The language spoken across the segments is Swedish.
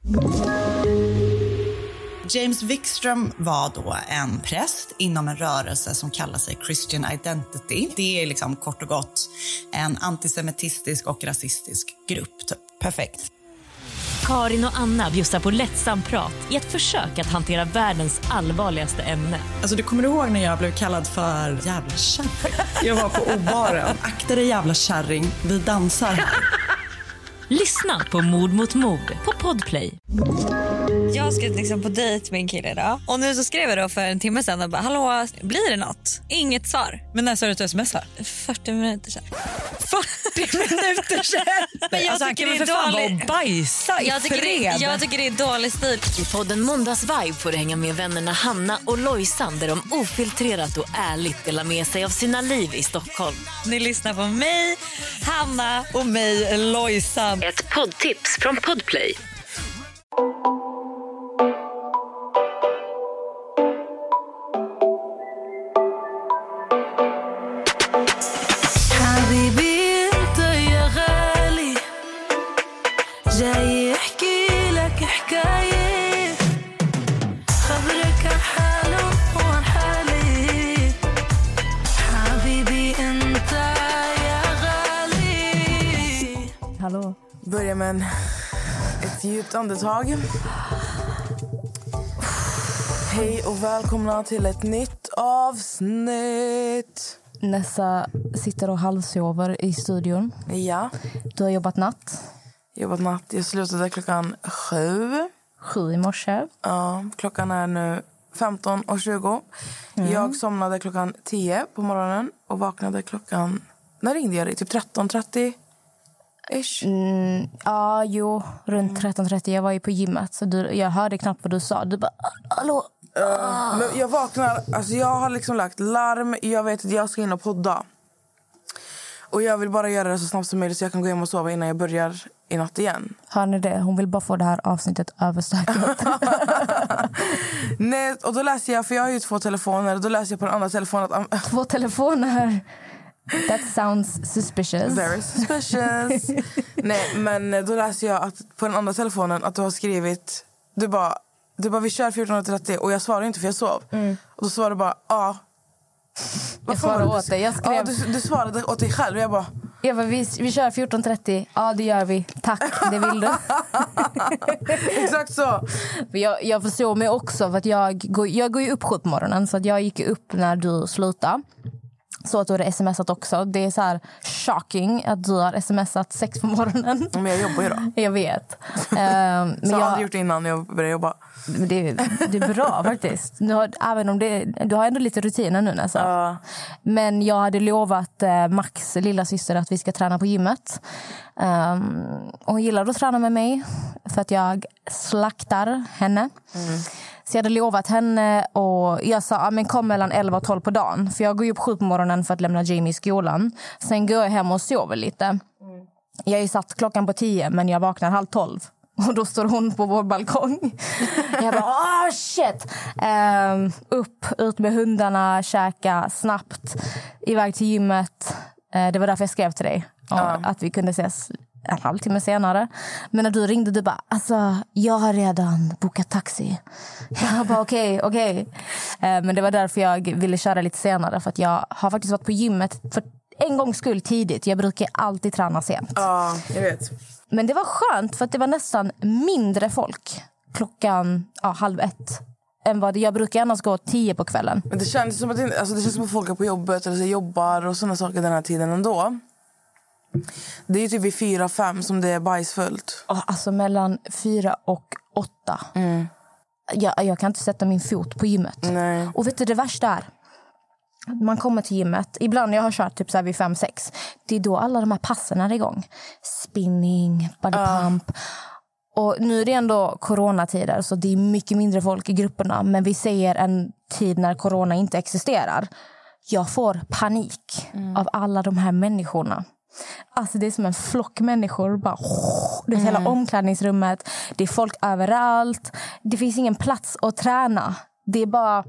James Wikström var då en präst inom en rörelse som kallar sig Christian Identity. Det är liksom kort och gott en antisemitistisk och rasistisk grupp. Typ. Perfekt. Karin och Anna bjussar på lättsam prat i ett försök att hantera världens allvarligaste ämne. Alltså du kommer ihåg när jag blev kallad för jävla kärring? Jag var på obaren. Akta dig jävla kärring, vi dansar här. Lyssna på Mord mot mord på Podplay. Jag ska liksom på dejt med en kille idag. Och nu så skrev jag då för en timme sedan och bara, hallå, blir det något? Inget svar. Men när sa du att du smsar? 40 minuter sedan. 40 minuter sedan? Men jag alltså, tycker han kan väl för fan vara och bajsa i fred. Jag tycker det är dålig stil. I podden Måndagsvibe får du hänga med vännerna Hanna och Lojsan där de ofiltrerat och ärligt delar med sig av sina liv i Stockholm. Ni lyssnar på mig, Hanna och mig, Lojsan. Ett poddtips från Podplay. Hallå. Börja med ett djupt andetag. Hej och välkomna till ett nytt avsnitt. Nessa sitter och halvsover i studion. Ja. Du har jobbat natt. Jag slutade klockan 7. 7 i morse. Ja, klockan är nu 15:20. Jag somnade klockan 10 på morgonen och vaknade klockan... När ringde jag dig? Typ 13:30? Ja, runt 13:30. Jag var ju på gymmet så jag hörde knappt vad du sa. Du bara, hallå? Men jag vaknar, alltså jag har liksom lagt larm. Jag vet att jag ska in och podda. Och jag vill bara göra det så snabbt som möjligt så jag kan gå hem och sova innan jag börjar i natt igen. Hör ni det? Hon vill bara få det här avsnittet överstökat. Nej, och då läser jag, för jag har ju 2 telefoner. Då läser jag på den andra telefonen att... 2 telefoner? That sounds suspicious. Very suspicious. Nej, men då läser jag att på den andra telefonen att du har skrivit... Du bara vi kör 14:30 och jag svarar inte för jag sov. Och då svarade du bara, ja. Jag svarade åt dig. Jag skrev... du svarade åt dig själv. Jag bara vi kör 14:30. Ja, det gör vi. Tack, det vill du. Exakt så. Jag försov mig också för att jag går ju upp 7 på morgonen. Så att jag gick upp när du slutade. Så att du hade smsat också. Det är så här shocking att du har smsat 6 på morgonen. Men jag jobbar ju då. Jag vet. Men jag har aldrig gjort det innan jag började jobba. Det är bra faktiskt. Även om du har ändå lite rutiner nu nästan. Men jag hade lovat Max lilla syster att vi ska träna på gymmet. Hon gillar att träna med mig för att jag slaktar henne. Så jag hade lovat henne och jag sa men kom mellan 11 och 12 på dagen. För jag går ju upp 7 på morgonen för att lämna Jamie i skolan. Sen går jag hem och sover lite. Jag har ju satt klockan på 10 men jag vaknar 11:30. Och då står hon på vår balkong. Jag bara, shit. Ut med hundarna, käka snabbt. Iväg till gymmet. Det var därför jag skrev till dig. Att vi kunde ses en halvtimme senare. Men när du ringde, du bara, alltså, jag har redan bokat taxi. Jag bara, okej. Men det var därför jag ville köra lite senare. För att jag har faktiskt varit på gymmet för en gångs skull tidigt. Jag brukar alltid träna sent. Ja, jag vet. Men det var skönt för att det var nästan mindre folk klockan 12:30 än vad jag brukar annars gå 10 på kvällen. Men det känns som att det känns som att folk är på jobbet eller så jobbar och sådana saker den här tiden ändå. Det är ju typ vid 4-5 som det är bajsfullt. Alltså mellan 4 och 8. Jag kan inte sätta min fot på gymmet. Nej. Och vet du det värsta är? Man kommer till gymmet. Ibland jag har kört typ så här vid 5-6. Det är då alla de här passen är igång. Spinning, body pump. Och nu är det ändå coronatider så det är mycket mindre folk i grupperna. Men vi ser en tid när corona inte existerar. Jag får panik av alla de här människorna. Alltså det är som en flock människor. Bara, det är hela omklädningsrummet. Det är folk överallt. Det finns ingen plats att träna. Det är bara...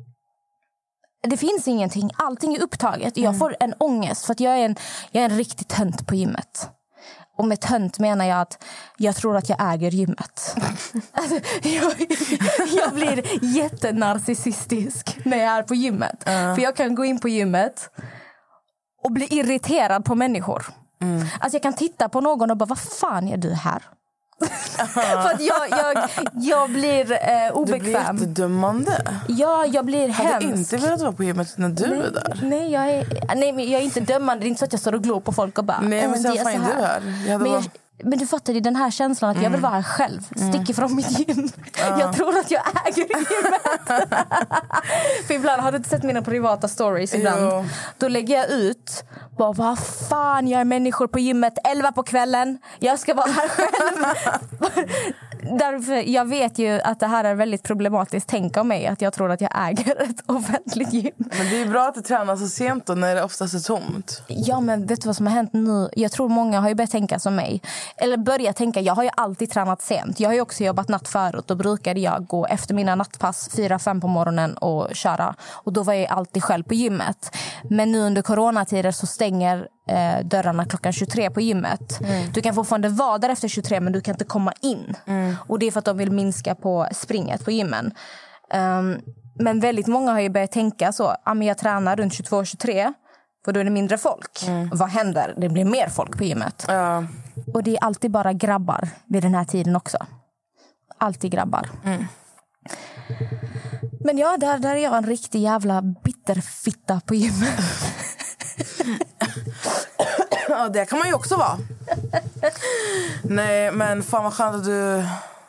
Det finns ingenting. Allting är upptaget. Jag får en ångest för att jag är en riktig tönt på gymmet. Och med tönt menar jag att jag tror att jag äger gymmet. Alltså, jag blir jättenarcissistisk när jag är på gymmet. För jag kan gå in på gymmet och bli irriterad på människor. Alltså jag kan titta på någon och bara, vad fan är du här? För att jag blir obekväm. Du blir jättedömande. Ja, jag blir hemsk. Hade inte velat vara på gymmet när du är där? Nej, jag är inte dömande. Det är inte så att jag står och glor på folk och bara... Nej, men sen fan är du här. Men du fattar, den här känslan att jag vill vara här själv. Stick ifrån mitt gym. Jag tror att jag äger gymmet. För ibland, har du inte sett mina privata stories ibland? Jo. Då lägger jag ut, bara, vad fan, jag är människor på gymmet 11 på kvällen. Jag ska vara här själv. Därför, jag vet ju att det här är väldigt problematiskt. Tänk om mig att jag tror att jag äger ett offentligt gym. Men det är bra att du tränar så sent då, när det oftast är tomt. Ja, men vet du vad som har hänt nu? Jag tror många har ju börjat tänka som mig. Eller börja tänka, jag har ju alltid tränat sent. Jag har ju också jobbat natt förut. Då brukade jag gå efter mina nattpass 4-5 på morgonen och köra. Och då var jag alltid själv på gymmet. Men nu under coronatider så stänger dörrarna klockan 23 på gymmet. Du kan fortfarande vara där efter 23, men du kan inte komma in. Och det är för att de vill minska på springet på gymmen. Men väldigt många har ju börjat tänka så, men jag tränar runt 22-23, för då är det mindre folk. Vad händer? Det blir mer folk på gymmet. Och det är alltid bara grabbar vid den här tiden också. Alltid grabbar. Men ja, där är jag en riktig jävla bitterfitta på gymmet. Ja, det kan man ju också vara. Nej, men fan vad skönt att du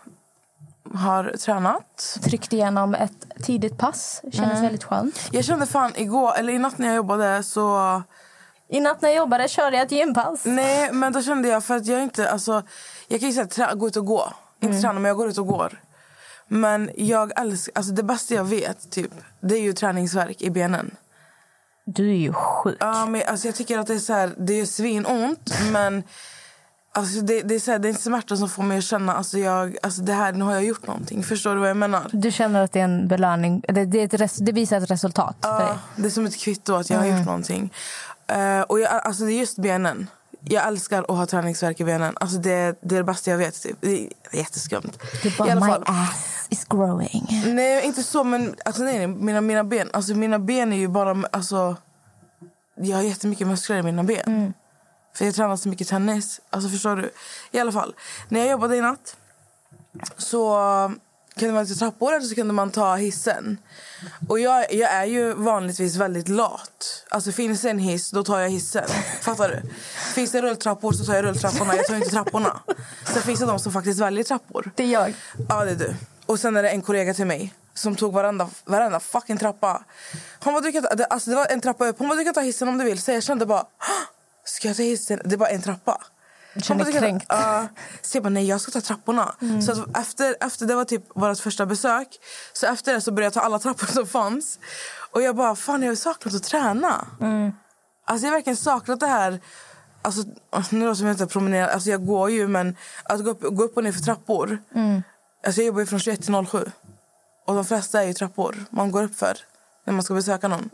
har tränat. Tryckte igenom ett tidigt pass. Kändes väldigt skönt. Jag kände fan igår, eller i natt när jag jobbade så... I natt när jag jobbade körde jag ett gympass. Nej, men då kände jag, för att jag inte, alltså... Jag kan ju säga gå ut och gå. Inte träna, men jag går ut och går. Men jag älskar, alltså det bästa jag vet typ, det är ju träningsvärk i benen. Du är ju sjuk. Ja, men alltså jag tycker att det är så här, det är svinont, men alltså det är så här, det är en smärta som får mig att känna, alltså det här, nu har jag gjort någonting. Förstår du vad jag menar? Du känner att det är en belöning, det visar ett resultat för dig. Det är som ett kvitto att jag har gjort någonting. Och alltså det är just benen. Jag älskar att ha träningsvärk i benen. Alltså det är det bästa jag vet typ. Det är jätteskumt. Du bara, my ass is growing. Nej, inte så, men alltså nej, mina ben, alltså mina ben är ju bara, alltså jag har jättemycket muskler i mina ben. För jag tränar så mycket tennis. Alltså förstår du? I alla fall, när jag jobbade i natt så kunde man ta trappor eller så kunde man ta hissen. Och jag är ju vanligtvis väldigt lat. Alltså finns det en hiss, då tar jag hissen. Fattar du? Finns det rulltrappor så tar jag rulltrapporna. Jag tar inte trapporna. Sen finns det de som faktiskt väljer trappor. Det är jag. Ja, det är du. Och sen är det en kollega till mig som tog varenda fucking trappa. Hon bara, alltså det var en trappa upp. Hon bara, du kan ta hissen om du vill. Så jag kände bara, ska jag ta hissen? Det är bara en trappa. Jag känner kränkt. Så jag bara, nej, jag ska ta trapporna. Så att efter det var typ vårt första besök. Så efter det så började jag ta alla trappor som fanns. Och jag bara, fan, jag har saknat att träna. Alltså jag har verkligen saknat det här. Alltså nu då som jag inte promenerar, alltså jag går ju, men att gå upp och ner för trappor. Alltså jag jobbar ju från 21 till 07. Och de flesta är ju trappor man går upp för när man ska besöka någon.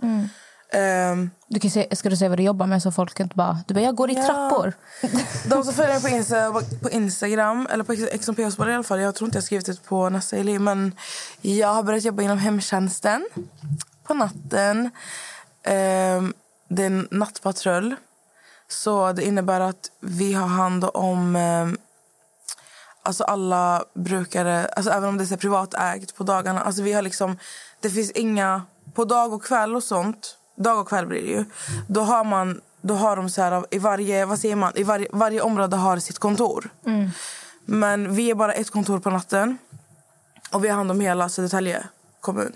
Du kan ska du säga vad du jobbar med så folk inte bara, jag går i trappor. De som följer mig på Instagram eller på XMP-spår i alla fall, jag tror inte jag har skrivit det på nästa liv, men jag har börjat jobba inom hemtjänsten på natten. Det är en nattpatrull, så det innebär att vi har hand om alltså alla brukare, alltså även om det är privatägt på dagarna, alltså vi har liksom, det finns inga på dag och kväll och sånt. Dag och kväll blir det ju. Då har de så här i varje, vad säger man, i varje område har sitt kontor. Men vi är bara ett kontor på natten. Och vi har hand om hela Södertälje kommun.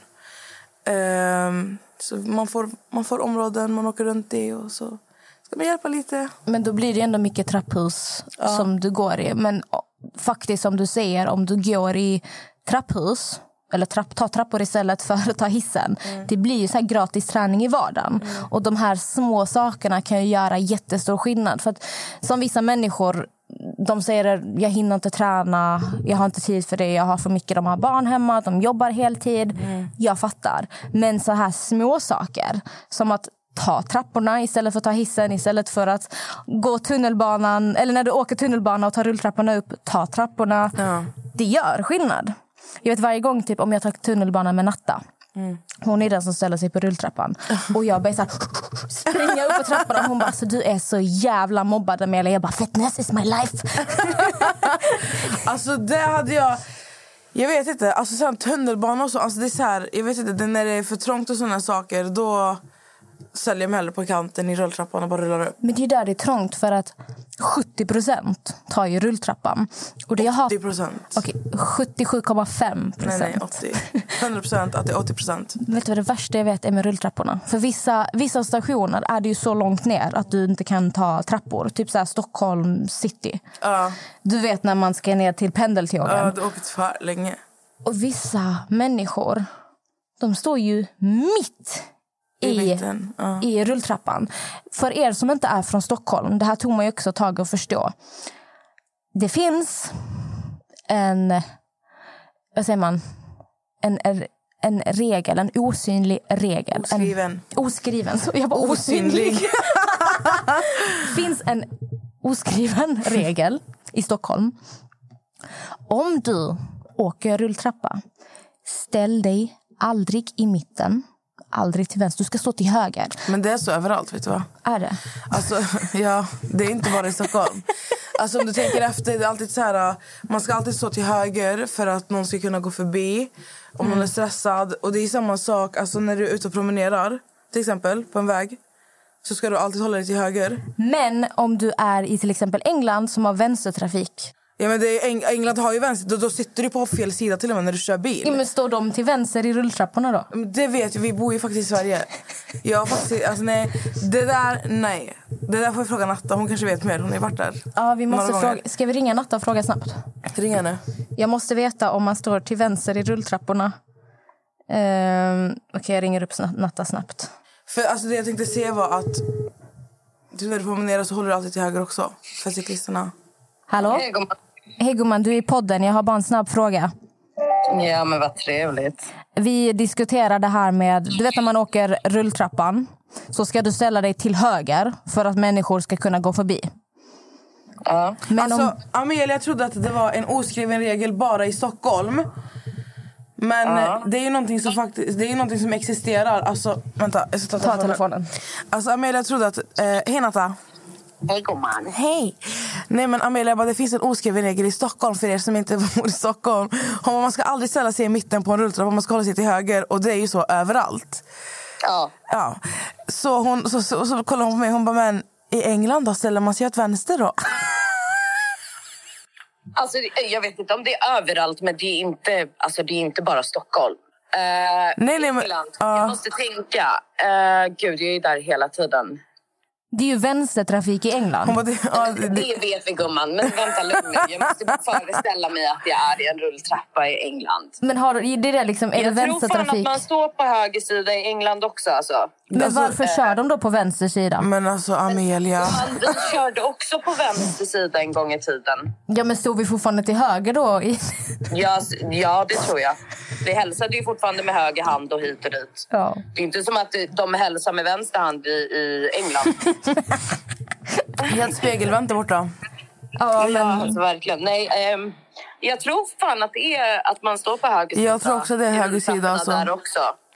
Så man får områden man åker runt i och så ska man hjälpa lite. Men då blir det ändå mycket trapphus som du går i. Men faktiskt som du säger, om du går i trapphus eller ta trappor istället för att ta hissen. Det blir ju så här gratis träning i vardagen. Och de här små sakerna kan ju göra jättestor skillnad. För att som vissa människor, de säger jag hinner inte träna, jag har inte tid för det, jag har för mycket, de har barn hemma, de jobbar heltid. Jag fattar. Men så här små saker som att ta trapporna istället för att ta hissen, istället för att gå tunnelbanan, eller när du åker tunnelbana och tar rulltrapporna upp, ta trapporna. Det gör skillnad. Jag vet varje gång typ om jag tar tunnelbanan med Natta. Hon är den som ställer sig på rulltrappan. Och jag börjar springa upp på trappan. Och hon bara, så du är så jävla mobbad, Amelia. Jag bara, fitness is my life. Alltså det hade jag vet inte, alltså sen tunnelbanan och så, alltså det är så här, jag vet inte, när det är för trångt och sådana saker, då säljer jag mig hellre på kanten i rulltrappan och bara rullar upp. Men det är där det är trångt, för att 70% tar ju rulltrappan. Och det 80%? Okej, 77,5%. Nej, 80. 100% att det är 80%. Vet du vad det värsta jag vet är med rulltrapporna? För vissa stationer är det ju så långt ner att du inte kan ta trappor. Typ så här Stockholm city. Du vet när man ska ner till pendeltågen. Ja, det åker för länge. Och vissa människor, de står ju mitt i rulltrappan. För er som inte är från Stockholm, det här tog man ju också tag att förstå. Det finns vad säger man? En regel, en osynlig regel. Oskriven. Så jag var osynlig. Det finns en oskriven regel i Stockholm. Om du åker rulltrappa, ställ dig aldrig i mitten. Aldrig till vänster, du ska stå till höger. Men det är så överallt, vet du vad? Är det? Alltså, ja, det är inte bara i Stockholm. Alltså om du tänker efter, det är alltid så här, man ska alltid stå till höger för att någon ska kunna gå förbi om någon är stressad. Och det är samma sak, alltså när du är ute och promenerar, till exempel på en väg, så ska du alltid hålla dig till höger. Men om du är i till exempel England som har vänstertrafik. Ja, men England har ju vänster. Då sitter du på fel sida till och med när du kör bil. Ja, men står de till vänster i rulltrapporna då? Det vet vi bor ju faktiskt i Sverige. Jag faktiskt, alltså nej. Det där får vi fråga Natta, hon kanske vet mer, hon har varit där. Ja, vi måste fråga. Ska vi ringa Natta och fråga snabbt? Ring henne. Jag måste veta om man står till vänster i rulltrapporna. Okej, jag ringer upp Natta snabbt. För alltså det jag tänkte se var att du, när du promenerar så håller du alltid till höger också. För cyklisterna. Hallå? Hej gumman, du är i podden. Jag har bara en snabb fråga. Ja, men vad trevligt. Vi diskuterar det här med, du vet när man åker rulltrappan, så ska du ställa dig till höger för att människor ska kunna gå förbi. Ja. Men alltså, Amelia, jag trodde att det var en oskriven regel bara i Stockholm. Men det är ju någonting som faktiskt, det är någonting som existerar. Alltså, vänta, jag ska ta telefonen. Alltså Amelia, jag trodde att, hej Natta. Hej gumman. Hej. Nej men Amelia, det finns en oskriven regel i Stockholm för er som inte bor i Stockholm. Man ska aldrig ställa sig i mitten på en rulltrappa, man ska hålla sig till höger. Och det är ju så överallt. Ja. Så kollar hon på mig, hon bara, men i England då ställer man sig åt vänster då? Alltså jag vet inte om det är överallt, men det är inte bara Stockholm. Nej, men England, jag måste tänka. Gud, jag är där hela tiden. Det är ju vänstertrafik i England. Det vet vi gumman, men vänta lugn. Jag måste bara föreställa mig att jag är i en rulltrappa i England. Men är det liksom, är det vänstertrafik? Jag tror fan att man står på höger sida i England också alltså. Men varför kör de då på vänster sida? Men alltså Amelia, vi körde också på vänster sida en gång i tiden. Ja, men stod vi fortfarande till höger då? Ja, det tror jag. Vi hälsade ju fortfarande med höger hand och hit och dit. Ja. Det är inte som att de hälsar med vänster hand i England. Vi har ett spegelvänt där borta. Ja, alltså, verkligen. Nej, jag tror fan att det är att man står på höger sida. Jag tror också det är höger sida. Alltså. Där också.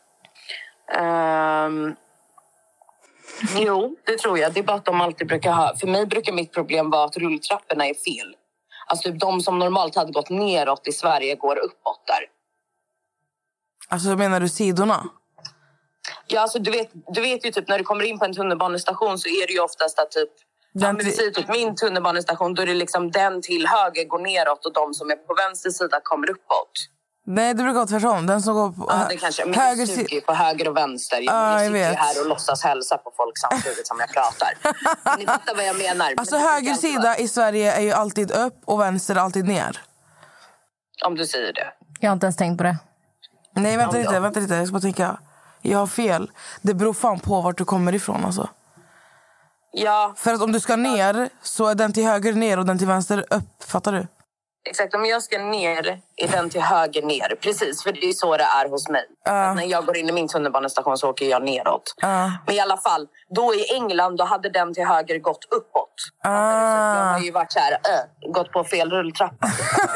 Jo, det tror jag. Det är bara att de alltid brukar ha... För mig brukar mitt problem vara att rulltrapporna är fel. Alltså de som normalt hade gått neråt i Sverige går uppåt där. Alltså menar du sidorna? Ja, alltså du vet ju typ när du kommer in på en tunnelbanestation så är det ju oftast att typ min tunnelbanestation, då är det liksom den till höger går neråt och de som är på vänster sida kommer uppåt. Nej, det brukar vara tvärtom. Den som går på det kanske, men höger sida på höger och vänster. Jag sitter ju här och låtsas hälsa på folk samtidigt som jag pratar. Ni fattar vad jag menar. Alltså höger sida i Sverige är ju alltid upp och vänster alltid ner. Om du säger det. Jag har inte ens tänkt på det. Nej, vänta lite. Jag ska bara tänka. Jag har fel. Det beror fan på vart du kommer ifrån alltså. Ja. För att om du ska ner så är den till höger ner och den till vänster upp. Fattar du? Exakt, om jag ska ner är den till höger ner. Precis, för det är så det är hos mig. När jag går in i min tunnelbanestation så åker jag neråt. Men i alla fall, då i England då hade den till höger gått uppåt. Så jag har ju varit så här, gått på fel rulltrappa.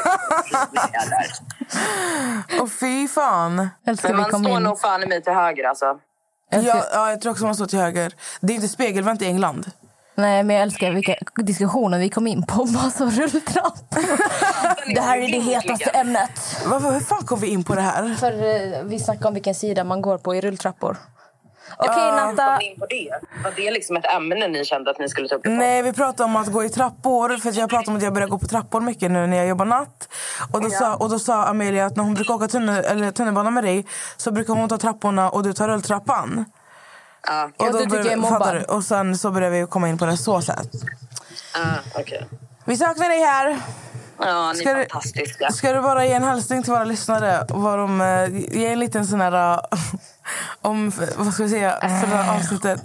Och fy fan. Men man står nog fan i mig till höger alltså. Ja, jag tror också man står till höger. Det är inte spegelvänt i England. Nej, men jag älskar vilka diskussioner vi kom in på. Bara så rulltrappor. Det här är det hetaste ämnet. Hur fan kom vi in på det här? För vi snackar om vilken sida man går på i rulltrappor. Okej, Natta. Kom in på det? Var det liksom ett ämne ni kände att ni skulle ta upp? Nej, vi pratade om att gå i trappor. För jag pratade om att jag börjar gå på trappor mycket nu när jag jobbar natt. Och då sa Amelia att när hon brukar åka tunnelbana med dig så brukar hon ta trapporna och du tar rulltrappan. Och då fattar du. Och sen så började vi komma in på det så sätt. Okay. Vi saknar dig här. Ja, ni är fantastiska. Ska du bara ge en hälsning till våra lyssnare? Ge en liten sån här om, vad ska vi säga, förra avsnittet.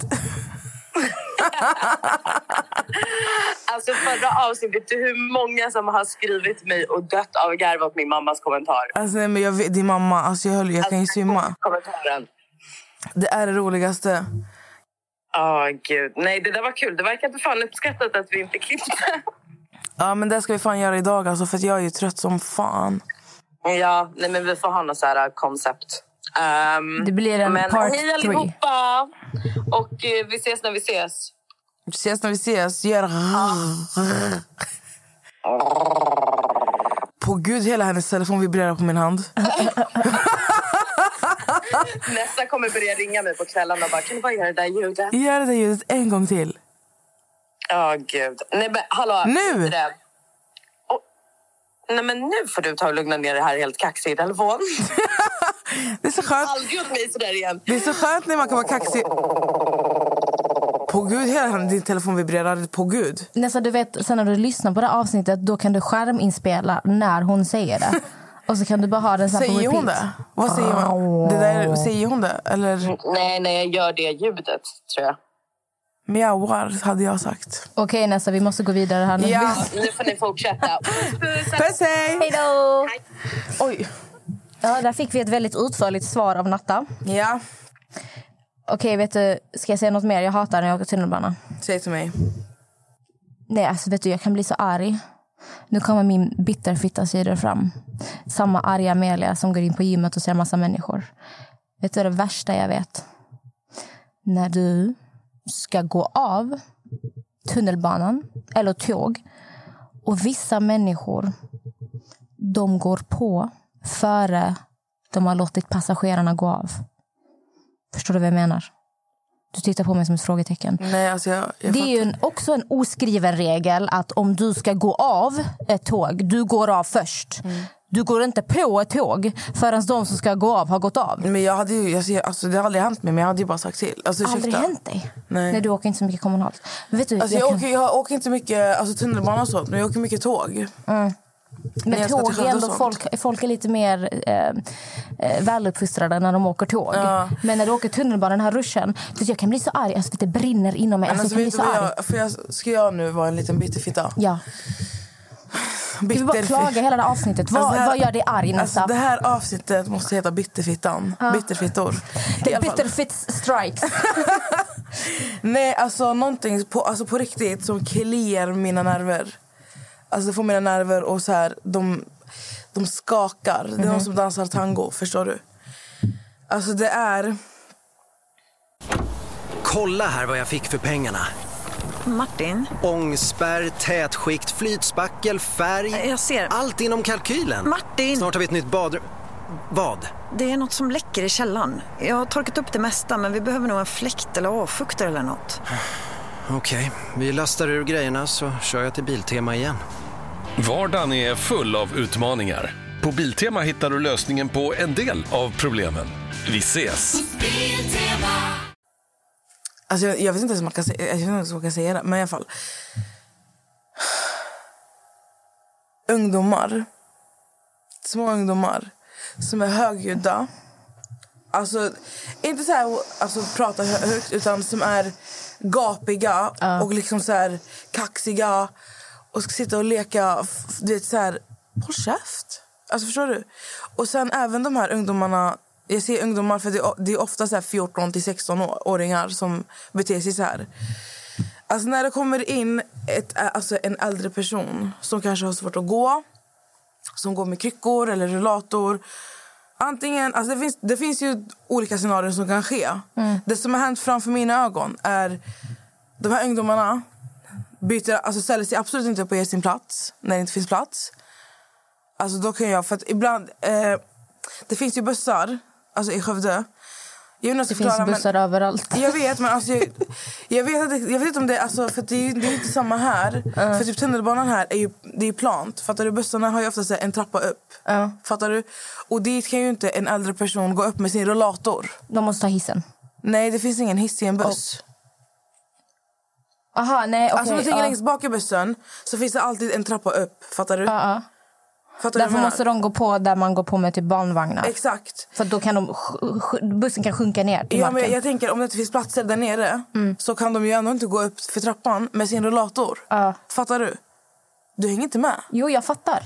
Alltså förra avsnittet, hur många som har skrivit mig och dött av garv åt min mammas kommentar. Alltså nej, men jag vet, din mamma, alltså jag kan ju svimma. Kommentaren. Det är det roligaste. Gud. Nej, det där var kul. Det verkar inte fan uppskattat att vi inte klippte. Ja, men det ska vi fan göra idag alltså, för att jag är ju trött som fan. Ja, nej men vi får ha något så här koncept. Det blir en part 3. Hej allihopa. Och vi ses när vi ses. Vi ses när vi ses. Gör... På gud, hela hennes telefon vibrerar på min hand. Nästa kommer börja ringa mig på kvällen och bara, kan du bara göra det där ljudet? Gör det där ljudet en gång till. Gud. Nej men hallå. Nu! Nej men nu får du ta och lugna ner det här helt kaxig i telefon. Det är så skönt. Aldrig åt mig sådär igen. Det är så skönt när man kan vara kaxig. På gud, hela din telefon vibrerar. På gud. Nästan, du vet, sen när du lyssnar på det avsnittet, då kan du skärminspela när hon säger det. Och så kan du bara ha den så här på repeat. Säger hon det? Vad säger hon? Det där, säger hon det? Eller? Nej, jag gör det ljudet, tror jag. Mjauar, hade jag sagt. Okej, Nessa, vi måste gå vidare här nu. Ja, nu får ni fortsätta. Puss, hej! Hej då! Oj. Ja, där fick vi ett väldigt utförligt svar av Natta. Ja. Okej, vet du, ska jag säga något mer? Jag hatar när jag åker tunnelbana. Säg till mig. Nej, alltså vet du, jag kan bli så arg. Nu kommer min bitterfitta-sidor fram. Samma arga Amelia som går in på gymmet och ser en massa människor. Vet du det värsta jag vet? När du ska gå av tunnelbanan eller tåg och vissa människor, de går på före de har låtit passagerarna gå av. Förstår du vad jag menar? Du tittar på mig som ett frågetecken. Nej, alltså jag det är ju också en oskriven regel att om du ska gå av ett tåg, du går av först. Du går inte på ett tåg förrän de som ska gå av har gått av. Men jag hade ju, alltså det har aldrig hänt mig, men jag hade ju bara sagt till. Alltså, aldrig hänt dig? Nej, du åker inte så mycket kommunalt. Men vet du, alltså, jag åker inte mycket tunnelbana och sånt, men jag åker mycket tåg. Men tåg är ändå folk är lite mer väluppfostrade när de åker tåg. Men när du åker tunnelbana, den här ruschen, jag kan bli så arg, alltså, det brinner inom mig. Alltså, vet ska jag nu vara en liten bitterfitta? Ja. Du vill bara klaga hela det här avsnittet. Vad gör det arg nästa? Alltså, det här avsnittet måste heta Bitterfittan. Bitterfittor. The Bitterfits strikes. Nej, alltså någonting på riktigt som kliar mina nerver. Alltså det får mina nerver och så här, de skakar. Det är någon som dansar tango, förstår du? Alltså det är... Kolla här vad jag fick för pengarna. Martin? Ångspärr, tätskikt, flytspackel, färg. Jag ser. Allt inom kalkylen. Martin! Snart har vi ett nytt badrum. Vad? Det är något som läcker i källaren. Jag har torkat upp det mesta, men vi behöver nog en fläkt eller avfuktare eller något. Okej, vi lastar ur grejerna så kör jag till Biltema igen. Vardagen är full av utmaningar. På Biltema hittar du lösningen på en del av problemen. Vi ses! Alltså jag vet inte ens om man kan säga det, men i alla fall. Små ungdomar som är högljudda. Alltså inte så här, alltså prata högt, utan som är gapiga och liksom så här kaxiga och ska sitta och leka, du vet, så här håll käft. Alltså förstår du? Och sen även de här ungdomarna, jag ser ungdomar för det är ofta så här 14 till 16-åringar som beter sig så här. Alltså när det kommer in en äldre person som kanske har svårt att gå, som går med kryckor eller rullator. Antingen, alltså det finns ju olika scenarier som kan ske. Det som har hänt framför mina ögon är de här ungdomarna ställer sig absolut inte upp och ger sin plats när det inte finns plats. Alltså då kan jag, för att ibland det finns ju bussar alltså i Skövde. Det finns bussar överallt. Jag vet, men alltså jag vet inte om det, alltså för det är inte samma här. För typ tunnelbanan här det är plant. Fattar du? Bussarna har ju ofta en trappa upp. Fattar du? Och dit kan ju inte en äldre person gå upp med sin rollator. De måste ta hissen. Nej, det finns ingen hiss i en buss. Aha, nej, okej. Alltså om du tänker längst bak i bussen så finns det alltid en trappa upp. Fattar du? Därför måste de gå på där man går på med typ barnvagnar. Exakt. För då kan bussen kan sjunka ner till marken. Men jag tänker om det inte finns platser där nere så kan de ju ändå inte gå upp för trappan med sin rollator. Fattar du? Du hänger inte med. Jo, jag fattar.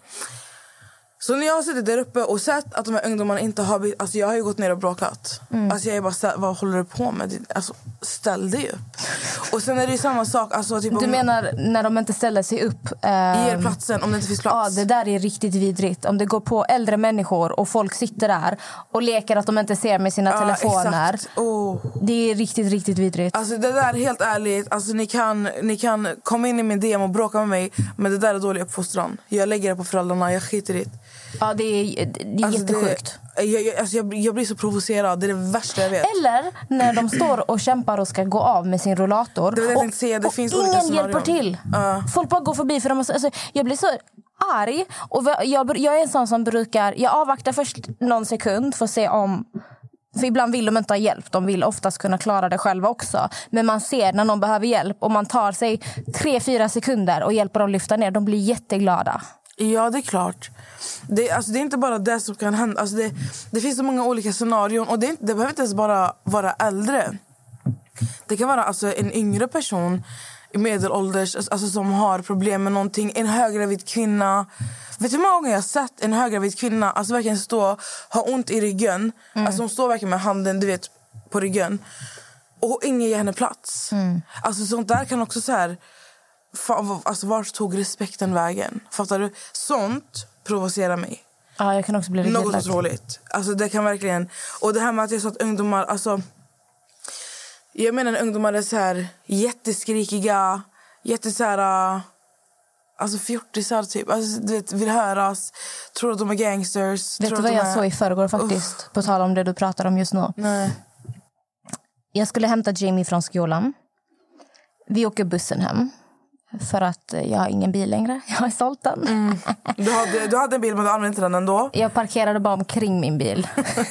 Så när jag har suttit där uppe och sett att de här ungdomarna inte har... Alltså jag har ju gått ner och bråkat. Alltså jag är bara, vad håller du på med? Alltså ställ dig upp. Och sen är det ju samma sak. Alltså, typ du menar när de inte ställer sig upp? Ger platsen om det inte finns plats. Ja, det där är riktigt vidrigt. Om det går på äldre människor och folk sitter där och leker att de inte ser med sina telefoner. Det är riktigt, riktigt vidrigt. Alltså det där, helt ärligt. Alltså ni kan komma in i min DM och bråka med mig. Men det där är dålig uppfostran. Jag lägger det på föräldrarna, jag skiter i det. Ja, det är jättesjukt. Jag blir så provocerad. Det är det värsta jag vet. Eller när de står och kämpar och ska gå av med sin rollator. Det finns ingen hjälper till. Folk bara går förbi. För jag blir så arg. Och jag är en sån som jag avvaktar först någon sekund för att se om... För ibland vill de inte ha hjälp. De vill oftast kunna klara det själva också. Men man ser när någon behöver hjälp. Och man tar sig 3-4 sekunder och hjälper dem lyfta ner. De blir jätteglada. Ja, det är klart. Det är inte bara det som kan hända. Alltså det finns så många olika scenarion. Och det behöver inte ens bara vara äldre. Det kan vara alltså en yngre person i medelålders alltså som har problem med någonting. En höggravid kvinna. Vet du hur många gånger jag har sett en höggravid kvinna alltså verkligen ha ont i ryggen. Alltså hon står verkligen med handen, du vet, på ryggen. Och ingen ger henne plats. Alltså sånt där kan också så här... Alltså vart tog respekten vägen? Fattar du? Sånt provocerar mig. Ja, jag kan också bli riktigt något otroligt. Alltså det kan verkligen... Och det här med att jag sa att ungdomar... Alltså, jag menar ungdomar är så här jätteskrikiga, så här... Alltså fjortisar typ. Alltså, du vet, vill höras. Tror att de är gangsters. Vet du vad jag såg i förrgår faktiskt? På tal om det du pratar om just nu. Nej. Jag skulle hämta Jamie från skolan. Vi åker bussen hem. För att jag har ingen bil längre. Jag har sålt den. Du hade en bil men du använde inte den ändå? Jag parkerade bara omkring min bil.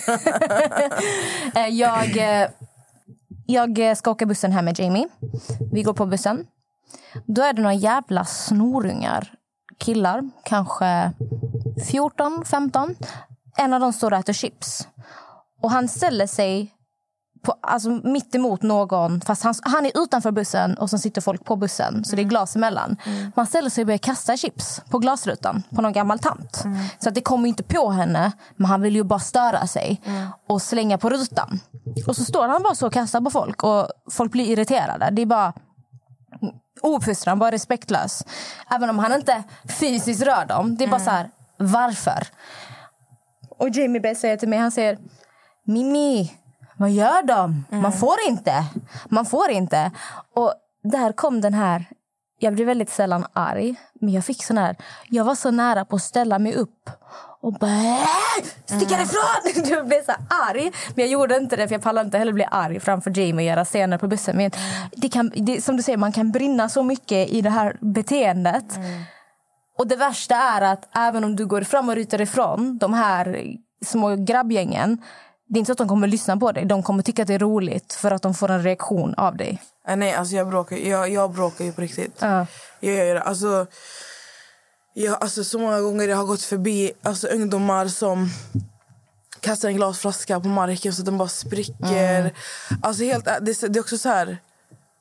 Jag ska åka bussen hem med Jamie. Vi går på bussen. Då är det några jävla snorungar. Killar, kanske 14, 15. En av dem står och äter chips. Och han ställer sig mitt emot någon. Fast han är utanför bussen och så sitter folk på bussen. Så det är glas emellan. Man ställer sig och börjar kasta chips på glasrutan. På någon gammal tant. Så att det kommer inte på henne. Men han vill ju bara störa sig. Och slänga på rutan. Och så står han bara så och kastar på folk. Och folk blir irriterade. Det är bara ouppfostran, bara respektlös. Även om han inte fysiskt rör dem. Det är bara så här, varför? Och Jamie säger till mig, han säger: Mimi, vad gör de? Man får inte. Och där kom den här... Jag blev väldigt sällan arg. Men jag fick sån här... Jag var så nära på att ställa mig upp. Och bara... Sticka ifrån! Jag blev så arg. Men jag gjorde inte det, för jag pallade inte heller bli arg framför Jamie och göra scener på bussen. Men som du säger, man kan brinna så mycket i det här beteendet. Och det värsta är att även om du går fram och ryter ifrån de här små grabbgängen... Det är inte så att de kommer lyssna på dig. De kommer tycka att det är roligt för att de får en reaktion av dig. Nej, alltså jag bråkar ju på riktigt. Jag gör det. Alltså så många gånger jag har gått förbi ungdomar som kastar en glasflaska på marken så att den bara spricker. Alltså det är också så här...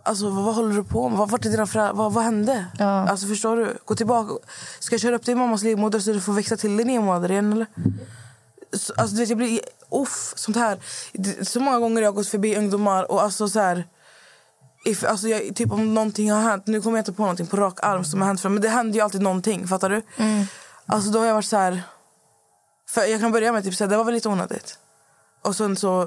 Alltså vad håller du på med? Vart är dina föräldrar? Vad hände? Ja. Alltså förstår du? Gå tillbaka. Ska jag köra upp till mammas livmoder så du får växa till din livmoder igen eller? Alltså du vet, jag blir sånt här. Så många gånger jag har gått förbi ungdomar och alltså så här. Alltså typ om någonting har hänt. Nu kommer jag inte på någonting på rak arm som har hänt för mig. Men det händer ju alltid någonting, fattar du? Alltså då har jag varit så här. För jag kan börja med typ så här, det var väl lite onödigt. Och sen så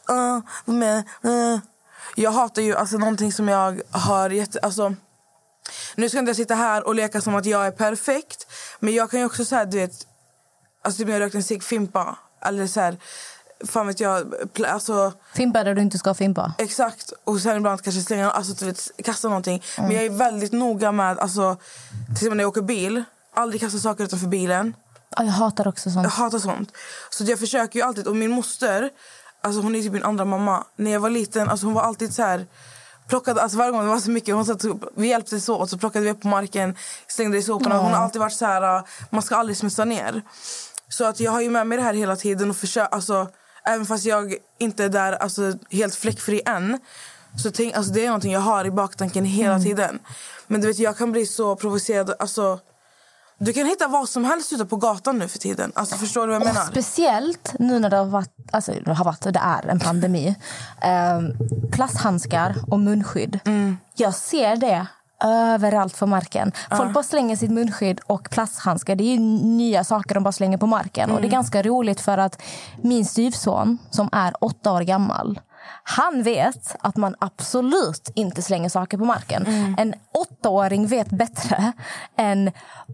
jag hatar ju alltså någonting som jag har alltså nu ska inte jag sitta här och leka som att jag är perfekt, men jag kan ju också säga, du vet, alltså typ när jag rökt en cigg, fimpa eller så här, fan vet jag, alltså fimpa där du inte ska fimpa. Exakt. Och sen ibland kanske slänga, alltså du vet, kasta någonting. Men jag är väldigt noga med, alltså till exempel när jag åker bil, aldrig kasta saker utanför bilen. Ja, jag hatar också sånt. Jag hatar sånt. Så jag försöker ju alltid. Och min moster, alltså hon är typ min andra mamma. När jag var liten, alltså hon var alltid så här. Plockade, alltså varje gång det var så mycket, hon satt, vi hjälptes åt, så plockade vi upp på marken, slängde i soporna. Hon har alltid varit så här, man ska aldrig smutsa ner. Så att jag har ju med mig det här hela tiden och försöker, alltså även fast jag inte är där alltså helt fläckfri än, så alltså det är någonting jag har i baktanken hela tiden. Men du vet, jag kan bli så provocerad, alltså du kan hitta vad som helst ute på gatan nu för tiden. Alltså förstår du vad jag menar? Speciellt nu när det har varit, det är en pandemi. Plasthandskar och munskydd. Jag ser det överallt på marken. Folk bara slänger sitt munskydd och plasthandskar. Det är ju nya saker de bara slänger på marken. Och det är ganska roligt för att min styvson som är 8 år gammal, han vet att man absolut inte slänger saker på marken. En 8-åring vet bättre än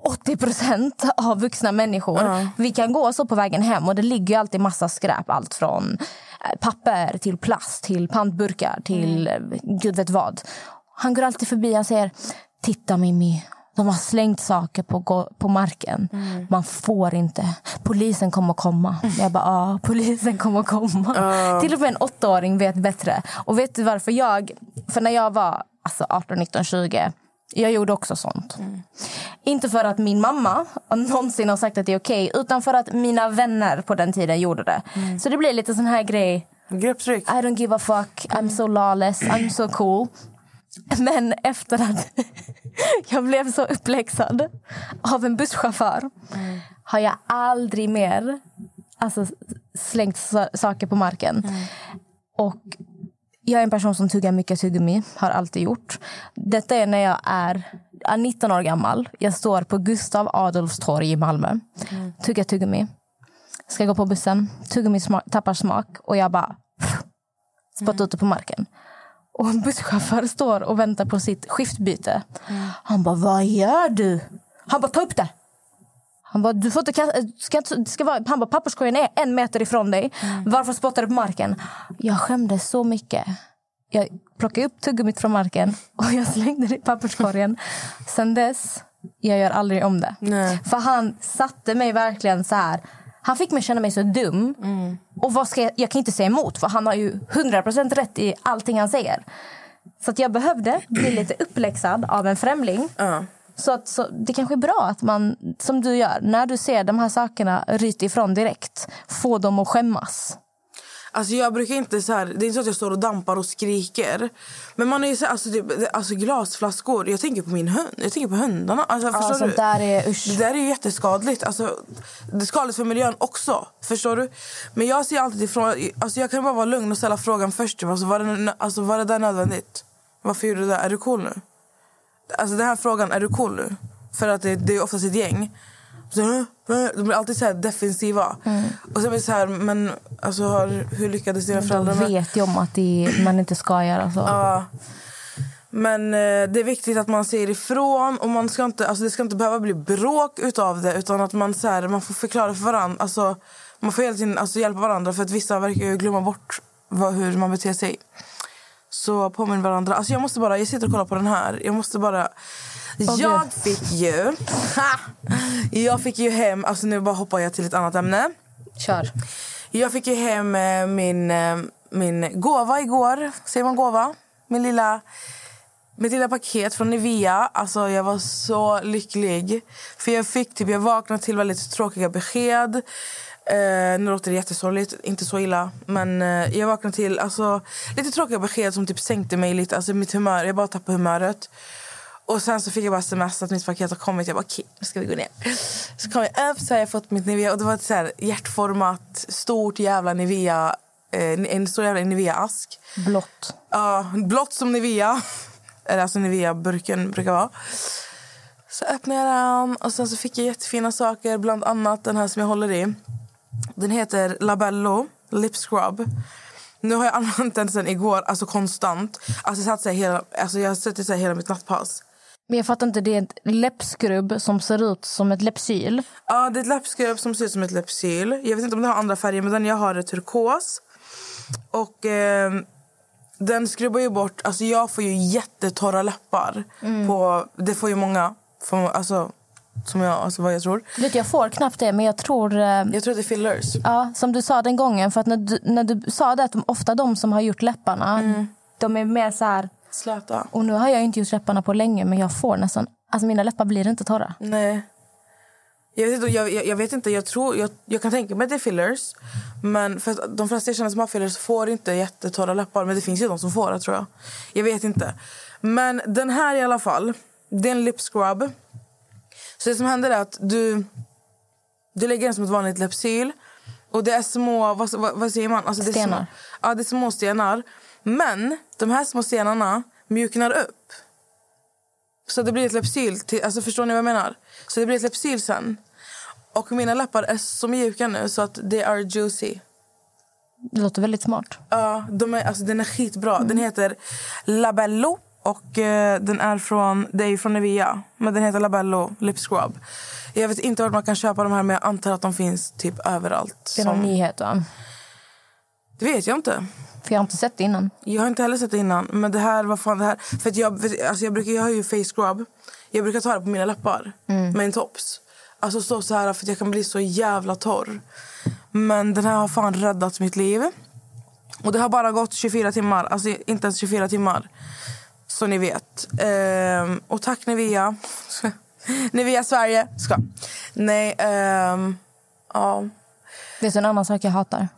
80% av vuxna människor. Vi kan gå så på vägen hem och det ligger ju alltid massa skräp. Allt från papper till plast till pantburkar till gud vet vad. Han går alltid förbi och säger: titta Mimmi, de har slängt saker på marken. Man får inte. Polisen kommer att komma. Jag bara, polisen kommer att komma. Till och med en 8-åring vet bättre. Och vet du varför för när jag var alltså 18, 19, 20, jag gjorde också sånt. Inte för att min mamma någonsin har sagt att det är okej, utan för att mina vänner på den tiden gjorde det. Så det blir lite sån här grej. Grupptryck. I don't give a fuck, I'm so lawless, I'm so cool. Men efter att jag blev så uppläxad av en busschaufför har jag aldrig mer alltså, slängt saker på marken. Och jag är en person som tuggar mycket tuggummi, har alltid gjort. Detta är när jag är 19 år gammal. Jag står på Gustav Adolfs torg i Malmö. Tuggar tuggummi. Ska gå på bussen. Tuggummi tappar smak. Och jag bara spottar ut det på marken. Och en busschaufför står och väntar på sitt skiftbyte. Han bara, vad gör du? Han bara, ta upp det. Han bara, du får inte han bara, papperskorgen är 1 meter ifrån dig. Varför spottar du på marken? Jag skämdes så mycket. Jag plockade upp tuggummit från marken och jag slängde det i papperskorgen. Sen dess, jag gör aldrig om det. Nej. För han satte mig verkligen så här. Han fick mig känna mig så dum. Och jag kan inte säga emot, för han har ju 100% rätt i allting han säger. Så att jag behövde bli lite uppläxad av en främling. Så det kanske är bra att man, som du gör, när du ser de här sakerna ryta ifrån direkt, få dem att skämmas. Alltså jag brukar inte så här, det är inte så att jag står och dampar och skriker. Men man är ju så här, alltså glasflaskor, jag tänker på min hund, jag tänker på hundarna. Alltså förstår du? Där är, usch. Det där är ju jätteskadligt. Alltså det är skadligt för miljön också, förstår du? Men jag ser alltid ifrån, alltså jag kan bara vara lugn och ställa frågan först. Alltså var det där nödvändigt? Varför gjorde du det där? Är du cool nu? Alltså den här frågan, är du cool nu? För att det är oftast ett gäng. Så, de blir alltid så här defensiva. Och så blir det så här, men alltså hur lyckades dina föräldrar med? De vet ju om att man inte ska göra så. Ja. Men det är viktigt att man säger ifrån. Och man ska inte, alltså det ska inte behöva bli bråk utav det. Utan att man, så här, man får förklara för varandra. Alltså, man får hela tiden hjälpa varandra. För att vissa verkar ju glömma bort hur man beter sig. Så påminner varandra. Alltså jag sitter och kollar på den här. Jag fick ju hem, alltså nu bara hoppar jag till ett annat ämne. Kör. Jag fick ju hem min gåva igår. Säger man gåva? Min lilla mitt lilla paket från Nivea. Alltså jag var så lycklig. För jag vaknade till väldigt tråkiga besked. Nu låter det jättesorgligt, inte så illa. Men jag vaknade till lite tråkiga besked som typ sänkte mig lite. Alltså mitt humör, jag bara tappade humöret. Och sen så fick jag bara sms att mitt paket har kommit. Jag bara okej, nu ska vi gå ner. Så kom jag upp, så har jag fått mitt Nivea. Och det var ett så här hjärtformat, stort jävla Nivea. En stor jävla Nivea-ask. Blått. Ja, blått som Nivea. Eller alltså Nivea-burken brukar vara. Så öppnade jag den. Och sen så fick jag jättefina saker. Bland annat den här som jag håller i. Den heter Labello Lip Scrub. Nu har jag använt den sen igår, alltså konstant. Alltså jag har sett det så här hela mitt nattpass. Men jag fattar inte, det är ett läppskrubb som ser ut som ett läppsyl. Ja, det är ett läppskrubb som ser ut som ett läppsyl. Jag vet inte om det har andra färger, men den jag har är turkos. Och den skrubbar ju bort, alltså jag får ju jättetorra läppar. Det får ju många, vad jag tror. Vet, jag får knappt det, men jag tror det är fillers. Ja, som du sa den gången, för att när du sa det att ofta de som har gjort läpparna, de är mer så här släta. Och nu har jag inte gjort läpparna på länge, men jag får nästan, alltså mina läppar blir inte torra. Nej. Jag vet inte, jag kan tänka mig att det är fillers. Men för att de flesta jag känner som har fillers får inte jättetorra läppar. Men det finns ju de som får det, tror jag. Jag vet inte. Men den här i alla fall, det är en lip scrub. Så det som händer är att du lägger den som ett vanligt läppsyl. Och det är små, vad säger man? Alltså stenar. Det är små stenar. Men de här små stenarna mjuknar upp. Så det blir ett läppsyl. Alltså förstår ni vad jag menar? Så det blir ett läppsyl sen. Och mina läppar är så mjuka nu så att they are juicy. Det låter väldigt smart. Ja, den är skitbra. Den heter Labello. Och den är från Nivea. Men den heter Labello Lip Scrub. Jag vet inte vart man kan köpa de här, men jag antar att de finns typ överallt. Det är någon nyhet, va? Det vet jag inte. För jag har inte sett det innan. Jag har inte heller sett det innan. Men det här, vad fan det här? För att jag har ju face scrub. Jag brukar ta det på mina läppar. Med en tops. Alltså så här för att jag kan bli så jävla torr. Men den här har fan räddat mitt liv. Och det har bara gått 24 timmar. Alltså inte ens 24 timmar. Så ni vet. Och tack Nivea. Nivea Sverige. Nej, ja. Det är en annan sak jag hatar.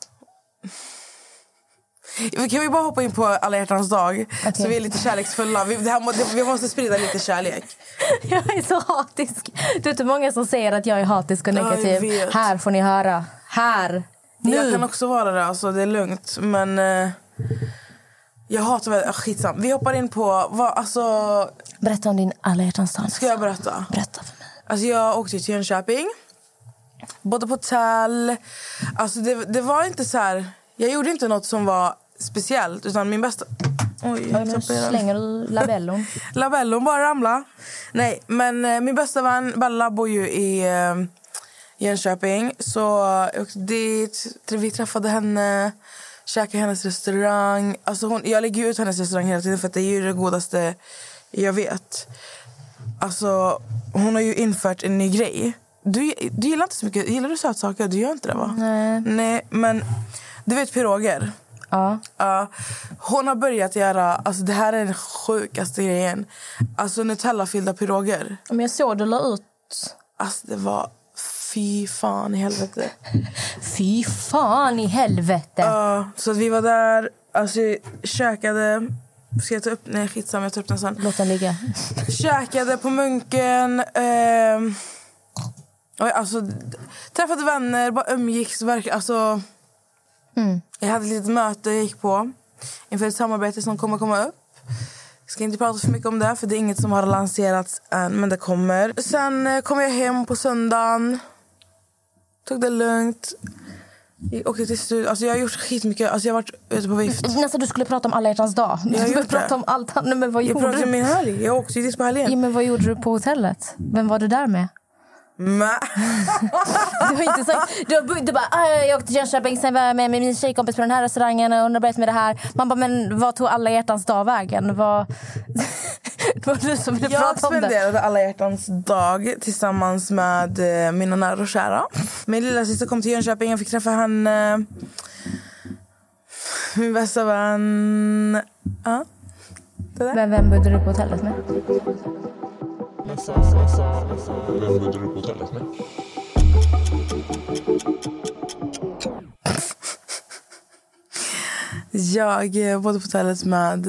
Kan vi bara hoppa in på alla hjärtans dag? Okay. Så vi är lite kärleksfulla. Vi måste sprida lite kärlek. Jag är så hatisk. Du vet hur många som säger att jag är hatisk och negativ. Här får ni höra. Här. Nu. Jag kan också vara det, alltså det är lugnt. Men jag hatar väl, skitsam. Vi hoppar in på, berätta om din alla hjärtans dag. Ska jag berätta? Berätta för mig. Alltså jag åkte till Jönköping. Bodde på hotell. Alltså det var inte så här. Jag gjorde inte något som var speciellt, utan min bästa... nu slänger du labellon. Labellon bara ramla. Nej, men min bästa vän Bella bor ju i Jönköping. Så jag åkte dit. Vi träffade henne. Käkade hennes restaurang. Alltså jag lägger ut hennes restaurang hela tiden, för att det är ju det godaste jag vet. Alltså hon har ju infört en ny grej. Du gillar inte så mycket. Gillar du sötsaker? Du gör inte det, va? Nej, men du vet piroger. Ja. Hon har börjat göra, alltså det här är den sjukaste grejen. Alltså Nutella-fyllda piroger. Men jag såg du la ut. Alltså det var fy fan i helvete. Fy fan i helvete. Så att vi var där, alltså käkade. Ska jag ta upp? Nej, skitsam, jag tar upp den sen. Låt den ligga. Käkade på Munken. Alltså träffade vänner, bara umgicks verkligen. Alltså jag hade ett litet möte jag gick på inför ett samarbete som kommer komma upp. Jag ska inte prata för mycket om det, för det är inget som har lanserats än, men det kommer. Sen kom jag hem på söndagen. Tog det lugnt. Jag åkte till studion. Alltså jag har gjort skitmycket. Alltså jag har varit ute på vift. Nästan du skulle prata om alla hjärtans dag. Du skulle prata om allt annat. Men vad gjorde du? Jag pratade om min helg. Jag åkte dit på helgen. Ja, men vad gjorde du på hotellet? Vem var du där med? Du har inte sagt. Du bara, jag åkte till Jönköping, sen var jag med min tjejkompis på den här restaurangen och hon har börjat med det här. Man bara, men vad tog alla hjärtans dag vägen? Vad du som ville prata om det? Jag spenderade alla hjärtans dag tillsammans med mina nära och kära. Min lilla syster kom till Jönköping, jag fick träffa henne. Min bästa vän. det där. Men vem bodde du på hotellet med? Vem bodde du på hotellet med? Jag bodde på hotellet med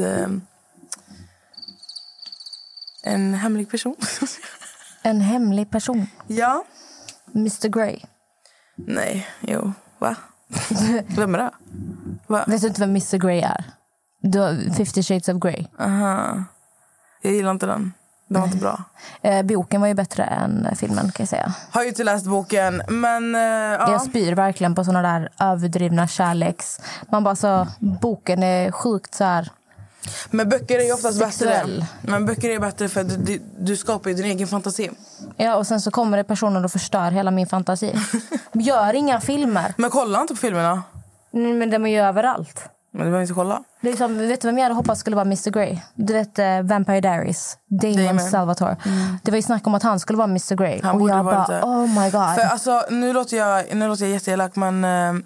en hemlig person. En hemlig person? Ja. Mr. Grey? Nej, jo. Va? Vem är det? Va? Vet du inte vem Mr. Grey är? Du har 50 Shades of Grey. Aha. Jag gillar inte den. Den var inte bra. Boken var ju bättre än filmen, kan jag säga. Har ju inte läst boken, men... ja. Jag spyr verkligen på såna där överdrivna kärleks... Man bara så... Boken är sjukt så här... Men böcker är ju oftast sexuell. bättre. Men böcker är bättre för att du skapar ju din egen fantasi. Ja, och sen så kommer det personer och förstör hela min fantasi. Gör inga filmer. Men kolla inte på filmerna. Men de är ju överallt. Men du behöver inte kolla. Det är som, vet du vem jag hade hoppats skulle vara Mr. Grey? Du vet Vampire Diaries. Damon Salvatore. Det var ju snack om att han skulle vara Mr. Grey. Han och jag bara, det. oh my god. För alltså, nu låter jag jätteelak, men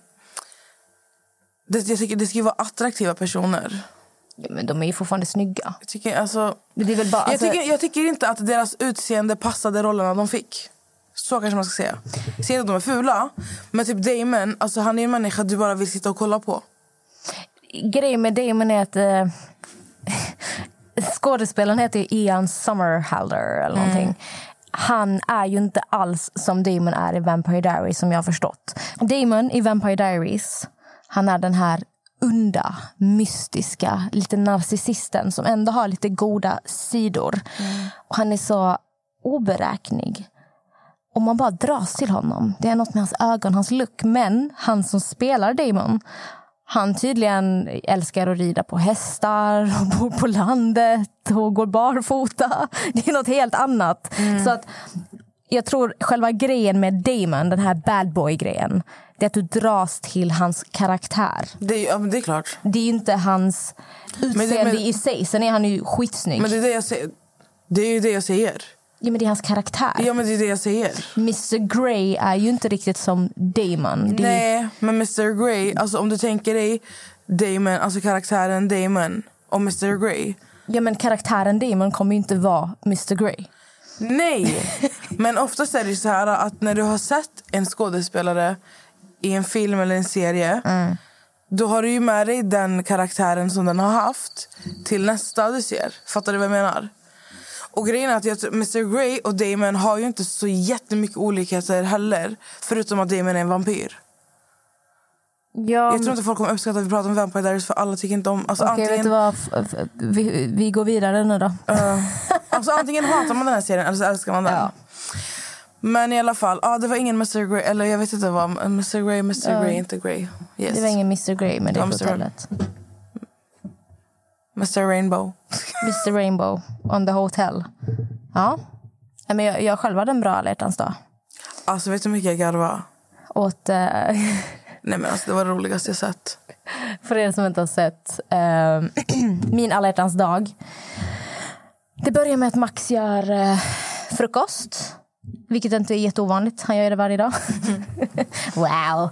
jag tycker det ska ju vara attraktiva personer. Ja, men de är ju fortfarande snygga. Jag tycker, alltså, det är väl bara, jag tycker inte att deras utseende passade rollerna de fick. Så kanske man ska säga. Jag ser att de är fula, men typ Damon, alltså han är en människa du bara vill sitta och kolla på. Grejen med Damon är att skådespelaren heter Ian Somerhalder eller någonting. Han är ju inte alls som Damon är i Vampire Diaries, som jag har förstått. Damon i Vampire Diaries, han är den här onda, mystiska, lite narcissisten som ändå har lite goda sidor. Och han är så oberäknig. Och man bara dras till honom. Det är något med hans ögon, hans look. Men han som spelar Damon, han tydligen älskar att rida på hästar och bor på landet och går barfota. Det är något helt annat. Så att jag tror själva grejen med Damon, den här bad boy-grejen, det är att du dras till hans karaktär. Det är klart. Det är ju inte hans utseende i sig. Sen är han ju skitsnygg. Men det är det jag säger. Det är ju det jag säger. Ja, men det är hans karaktär. Ja, men det är det jag säger. Mr. Grey är ju inte riktigt som Damon. Nej, men Mr. Grey, alltså om du tänker dig Damon, alltså karaktären Damon och Mr. Grey. Ja, men karaktären Damon kommer ju inte vara Mr. Grey. Nej, men oftast är det så här att när du har sett en skådespelare i en film eller en serie, då har du ju med dig den karaktären som den har haft till nästa du ser. Fattar du vad jag menar? Och grejen är att Mr. Grey och Damon har ju inte så jättemycket olikheter heller, förutom att Damon är en vampyr. Ja, jag tror inte folk kommer uppskatta att vi pratar om Vampire Diaries, för alla tycker inte om... Alltså, okej, vet du vad? Vi går vidare nu då. Alltså antingen hatar man den här serien eller så älskar man den. Ja. Men i alla fall, det var ingen Mr. Grey, eller jag vet inte vad, Mr. Grey, inte Grey. Yes. Det var ingen Mr. Grey, men det är hotellet. Mr. Rainbow. Mr. Rainbow on the hotel. Ja. Men jag själv hade en bra alla hjärtans dag. Alltså vet du hur mycket jag garvade? Åt... Nej, men alltså det var det roligaste jag sett. För er som inte har sett min alla hjärtans dag. Det börjar med att Max gör frukost. Vilket inte är jätteovanligt. Han gör det varje dag. Wow.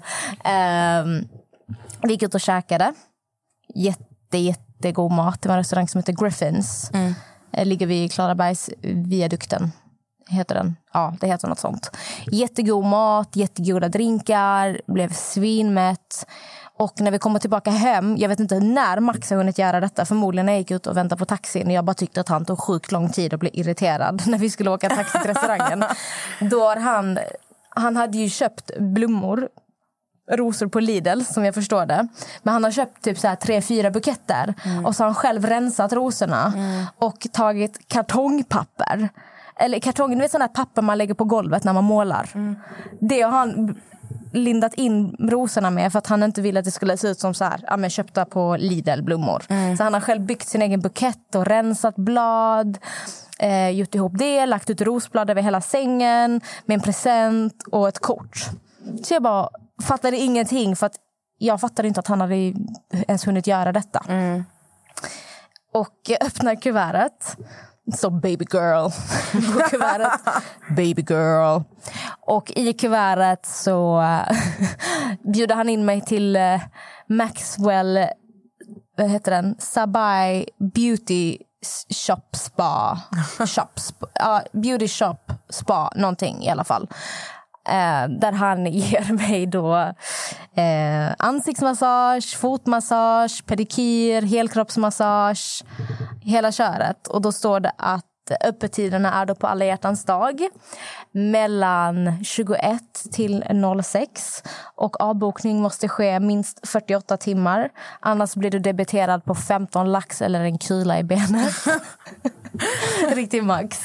Vi gick ut och käkade. Jättegod mat. Det var en restaurang som heter Griffins. Ligger vid Klarabergs viadukten. Heter den? Ja, det heter något sånt. Jättegod mat, jättegoda drinkar. Blev svinmätt. Och när vi kommer tillbaka hem, jag vet inte när Max har hunnit göra detta. Förmodligen när jag gick ut och väntade på taxin. Jag bara tyckte att han tog sjukt lång tid och blev irriterad när vi skulle åka taxi till restaurangen. Då har han hade ju köpt blommor, rosor på Lidl, som jag förstår det. Men han har köpt typ så här 3-4 buketter. Och så har han själv rensat rosorna och tagit kartongpapper. Eller kartongen, du vet sådana papper man lägger på golvet när man målar. Det har han lindat in rosorna med för att han inte ville att det skulle se ut som så här, men köpta på Lidl-blommor. Så han har själv byggt sin egen bukett och rensat blad, gjort ihop det, lagt ut rosblad över hela sängen med en present och ett kort. Så jag bara fattade ingenting, för att jag fattade inte att han hade ens hunnit göra detta. Och jag öppnar kuvertet. Så baby girl på kuvertet. Baby girl. Och i kuvertet så bjuder han in mig till Maxwell, vad heter den? Sabai Beauty beauty shop spa någonting i alla fall. Där han ger mig då ansiktsmassage, fotmassage, pedikyr, helkroppsmassage, hela köret. Och då står det att öppettiderna är då på alla hjärtans dag mellan 21 till 06 och avbokning måste ske minst 48 timmar. Annars blir du debiterad på 15 lax eller en kula i benet. Riktigt max.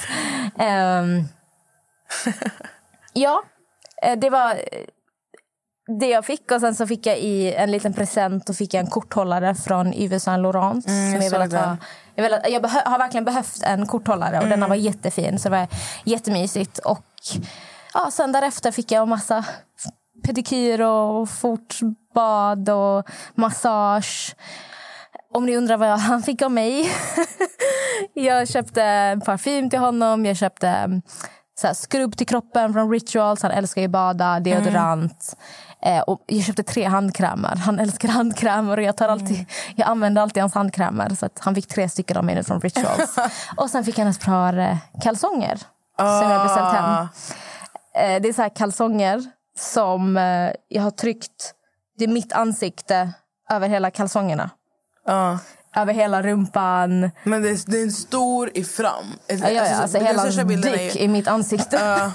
Ja, det var det jag fick. Och sen så fick jag i en liten present och fick jag en korthållare från Yves Saint Laurent. Jag har verkligen behövt en korthållare och den var jättefin, så det var jättemysigt. Och ja, sen därefter fick jag en massa pedikyr och fotbad och massage. Om ni undrar vad han fick av mig. Jag köpte parfym till honom, jag köpte så här, skrubb till kroppen från Rituals. Han älskar ju bada, deodorant. Och jag köpte 3 handkrämer. Han älskar handkrämer och jag använder alltid hans handkrämer. Så att han fick 3 stycken av mig nu från Rituals. Och sen fick han ett par kalsonger som jag beställt hem. Det är så här kalsonger som jag har tryckt. Det är mitt ansikte över hela kalsongerna. Över hela rumpan. Men det är en stor i fram. Alltså hela dick i mitt ansikte.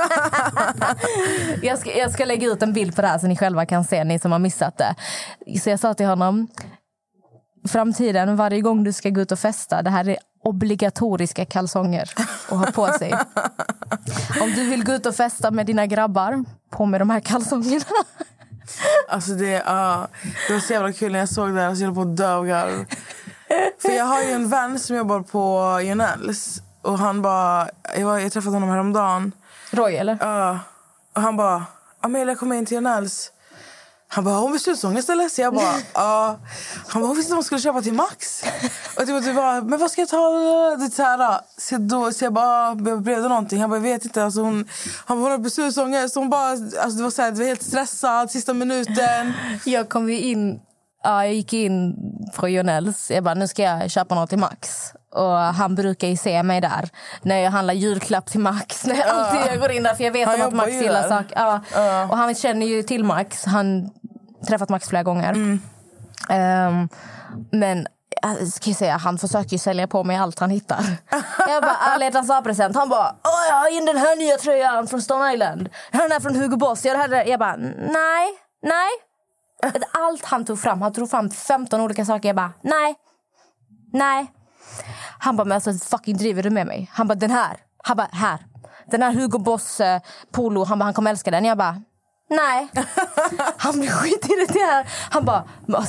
Jag ska lägga ut en bild på det här så ni själva kan se, ni som har missat det. Så jag sa till honom, framtiden, varje gång du ska gå ut och festa, det här är obligatoriska kalsonger att ha på sig. Om du vill gå ut och festa med dina grabbar, på med de här kalsongerna. Alltså det var så jävla kul när jag såg det här. Alltså jag höll på att dö av garv. För jag har ju en vän som jobbar på Jonells. Och han bara, jag träffade honom häromdagen. Roy eller? Ja. Och han bara, Amelia kom in till Jonells. Han bara, hon beslutsångest eller? Så jag bara, ja. Han bara, hon visste att hon skulle köpa till Max. Och du bara, men vad ska jag ta? Det så här, så jag bara, blev det någonting? Han bara, jag vet inte. Alltså hon har beslutsångest. Hon bara, alltså det var så här, det var helt stressad sista minuten. Jag gick in från Jonells. Jag bara, nu ska jag köpa något till Max. Och han brukar ju se mig där när jag handlar julklapp till Max. När jag går in där, för jag vet att Max gillar saker. Och han känner ju till Max. Han träffat Max flera gånger. Men ska jag säga, han försöker ju sälja på mig allt han hittar. Jag bara, ärlighetens A-present. Han bara, jag har in den här nya tröjan från Stone Island. Den här från Hugo Boss. Jag bara, nej. Allt han tog fram 15 olika saker. Jag bara, nej. Han bara, men alltså fucking driver du med mig? Han bara, den här. Han bara, här. Den här Hugo Boss polo. Han bara, han kommer älska den. Jag bara, nej. Han blir skitirriterad. Han bara,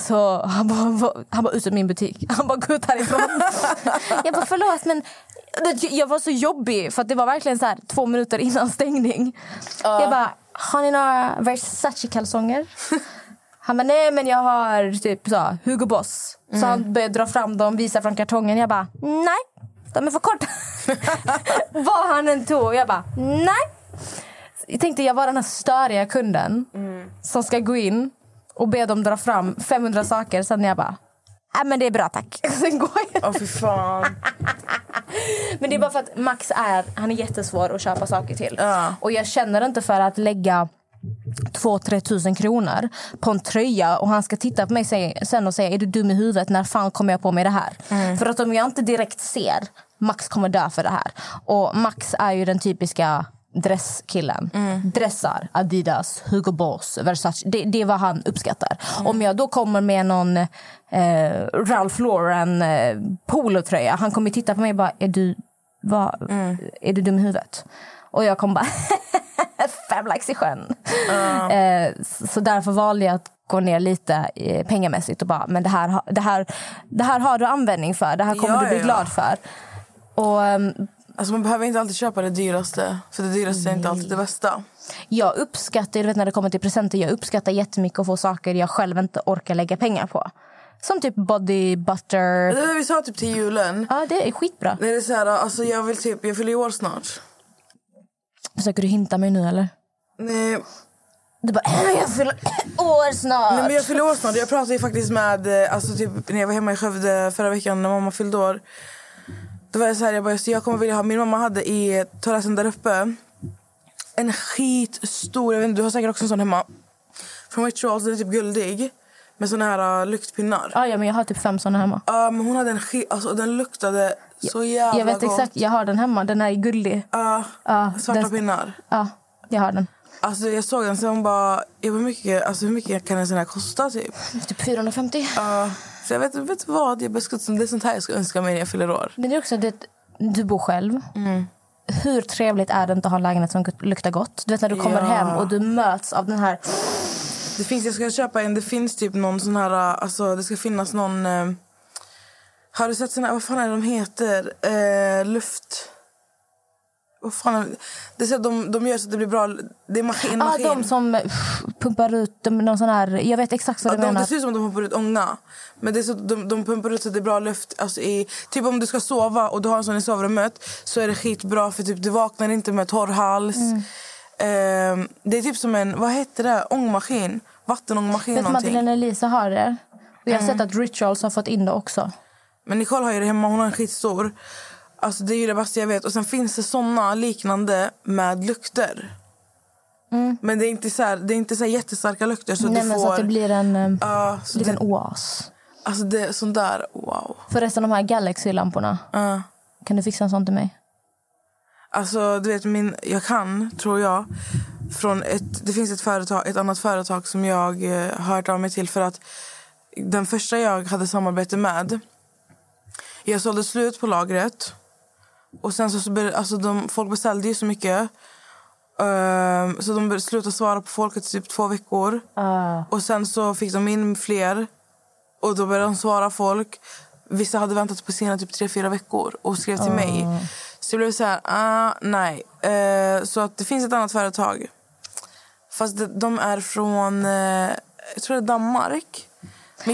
ut ur min butik. Han bara, gå ut härifrån. Jag bara, förlåt, men jag var så jobbig. För att det var verkligen så här 2 minuter innan stängning. Jag bara, har ni några Versace-kalsonger? Han bara, nej men jag har typ så, Hugo Boss. Så han började dra fram dem, visa från kartongen. Jag bara, nej, de är för korta. Vad han än tog. Jag bara, nej. Jag tänkte jag var den här störiga kunden som ska gå in och be dem dra fram 500 saker. Sen jag bara, nej men det är bra tack. Sen går jag. Fy fan. Men det är bara för att Max han är jättesvår att köpa saker till. Och jag känner inte för att lägga 2-3 tusen kronor på en tröja och han ska titta på mig sen och säga, är du dum i huvudet, när fan kommer jag på mig det här? För att om jag inte direkt ser, Max kommer dö för det här. Och Max är ju den typiska dresskillen. Dressar, Adidas, Hugo Boss, Versace. Det är vad han uppskattar. Om jag då kommer med någon Ralph Lauren polotröja, han kommer titta på mig och bara, är du dum i huvudet? Och jag kommer bara 5 lax i sjön. Så därför valde jag att gå ner lite pengamässigt och bara, men det här har du användning för. Det här kommer du bli glad för. Och alltså man behöver inte alltid köpa det dyraste. För det dyraste är inte alltid det bästa. Jag uppskattar, du vet när det kommer till presenter, jag uppskattar jättemycket att få saker jag själv inte orkar lägga pengar på. Som typ body butter. Det vi sa typ till julen. Ja, det är skitbra. Det är så här, alltså jag fyller år snart. Försöker du hinta mig nu eller? Nej. Du bara, jag fyller år snart. Nej men jag fyller år snart. Jag pratade ju faktiskt med, alltså typ när jag var hemma i Skövde förra veckan när mamma fyllde år. Det var så här, jag kommer vilja ha... Min mamma hade i terrassen där uppe en skitstor... Jag vet inte, du har säkert också en sån hemma. Från Rituals, den är typ guldig. Med såna här luktpinnar. Ja, men jag har typ 5 såna hemma. Ja, men hon hade en alltså den luktade så jävla jag vet gott. Exakt, jag har den hemma. Den är guldig. Svarta pinnar. Ja, jag har den. Alltså jag såg den så hon bara... hur mycket kan en sån här kosta typ? Typ 450. Så jag vet vad, det är sånt här jag ska önska mig när jag fyller år. Men det är också det, du bor själv. Hur trevligt är det inte att ha en lägenhet som luktar gott? Du vet när du kommer hem och du möts av den här... Jag ska köpa en, det finns typ någon sån här, alltså det ska finnas någon... har du sett sån här, vad fan är de heter? Luft... Vad fan det är så de gör så att det blir bra. Det är maskin. De som pumpar ut någon sån här, jag vet exakt vad du menar. Det ser ut som att de pumpar ut ånga. Men det är så de pumpar ut så att det är bra luft, alltså typ om du ska sova och du har en sån i sovrummet, så är det skitbra för typ du vaknar inte med torr hals. Det är typ som en, vad heter det? Ångmaskin. Vattenångmaskin någonting. Madeleine Elisa har det. Och jag har sett att Rituals har fått in det också. Men Nicole har ju det hemma, hon har en skitstor. Alltså det är ju det bästa jag vet. Och sen finns det såna liknande med lukter. Men det är inte så här jättestarka lukter så nej, du men får... så att det blir en liten oas. Alltså det är sån där, wow. Förresten, de här Galaxy-lamporna. Kan du fixa en sån till mig? Alltså du vet, jag kan, tror jag, från det finns ett annat företag som jag har hört av mig till, för att den första jag hade samarbete med, jag sålde slut på lagret. Och sen folk beställde ju så mycket. Så de slutade svara på folk i typ 2 veckor. Och sen så fick de in fler. Och då började de svara folk. Vissa hade väntat på sina typ 3-4 veckor och skrev till mig. Så det blev så här, nej. Så att det finns ett annat företag. Fast de är från, jag tror det är Danmark. Men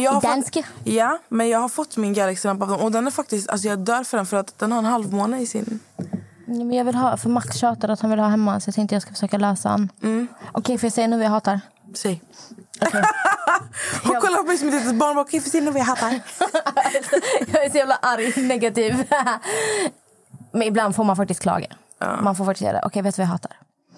jag har fått min Galaxy-lampa av dem. Och den är faktiskt, alltså jag dör för den, för att den har en halvmåne i sin. Men jag vill ha, för Max tjatar att han vill ha hemma, så jag tänkte jag ska försöka lösa han. Okej, får jag säga nu vad jag hatar? Säg. Okay. Hon kollar på mig som ett litet barn. Okej, får jag säga nu vad jag hatar? Jag är så jävla arg, negativ. Men ibland får man faktiskt klaga. Man får faktiskt säga det. Okej, vet du vad jag hatar?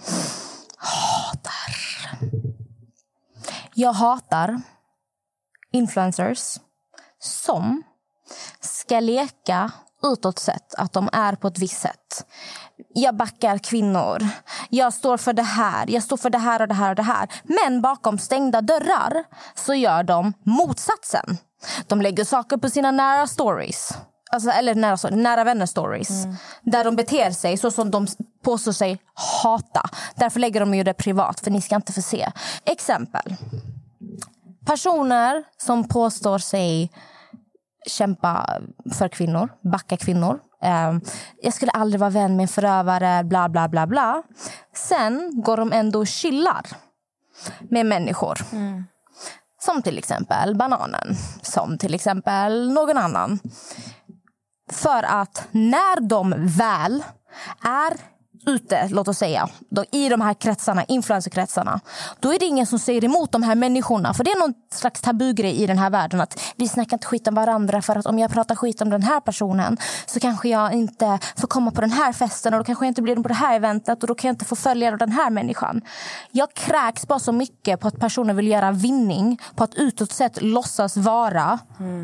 Jag hatar influencers som ska leka utåt sett att de är på ett visst sätt. Jag backar kvinnor. Jag står för det här. Jag står för det här och det här och det här. Men bakom stängda dörrar så gör de motsatsen. De lägger saker på sina nära stories. Alltså, eller nära vänner stories. Där de beter sig så som de påstår sig hata. Därför lägger de ju det privat, för ni ska inte få se. Exempel. Personer som påstår sig kämpa för kvinnor, backa kvinnor. Jag skulle aldrig vara vän med en förövare, bla bla bla bla. Sen går de ändå och chillar med människor. Som till exempel Bananen. Som till exempel någon annan. För att när de väl är ute, låt oss säga, i de här kretsarna, influencerkretsarna, då är det ingen som säger emot de här människorna. För det är någon slags tabugrej i den här världen att vi snackar inte skit om varandra, för att om jag pratar skit om den här personen så kanske jag inte får komma på den här festen, och då kanske jag inte blir på det här eventet, och då kan jag inte få följa den här människan. Jag kräks bara så mycket på att personer vill göra vinning, på att utåt sett låtsas vara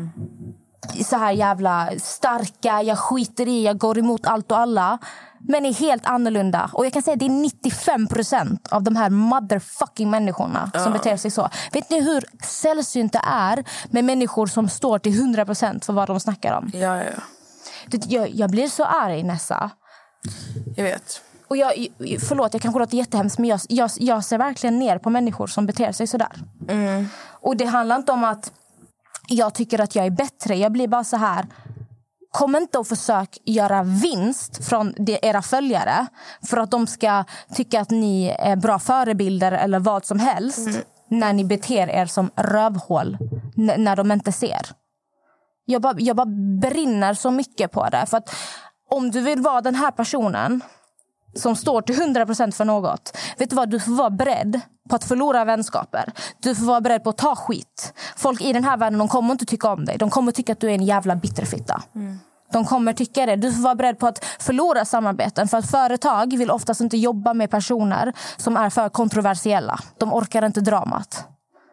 så här jävla starka, jag skiter i, jag går emot allt och alla, men är helt annorlunda. Och jag kan säga att det är 95% av de här motherfucking människorna som beter sig så. Vet ni hur sällsynt det är med människor som står till 100% för vad de snackar om? Ja. Jag blir så arg, Nessa. Jag vet. Och förlåt, jag kanske låter jättehemskt, men jag ser verkligen ner på människor som beter sig sådär. Och det handlar inte om att jag tycker att jag är bättre. Jag blir bara så här: kom inte och försök göra vinst från era följare för att de ska tycka att ni är bra förebilder eller vad som helst när ni beter er som rövhål när de inte ser. Jag bara brinner så mycket på det. För att om du vill vara den här personen som står till 100% för något, vet du vad, du får vara beredd på att förlora vänskaper. Du får vara beredd på att ta skit. Folk i den här världen, de kommer inte tycka om dig. De kommer tycka att du är en jävla bitterfitta. De kommer tycka det. Du får vara beredd på att förlora samarbeten. För att företag vill oftast inte jobba med personer som är för kontroversiella. De orkar inte dramat.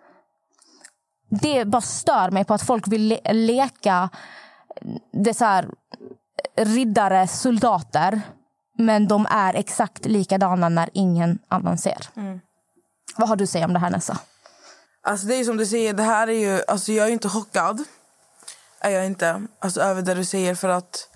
Det bara stör mig på att folk vill leka det så här riddare, soldater. Men de är exakt likadana när ingen annan ser. Vad har du att säga om det här, Nessa? Alltså det är som du säger, det här är ju... Alltså jag är inte chockad. Är jag inte. Alltså över det du säger, för att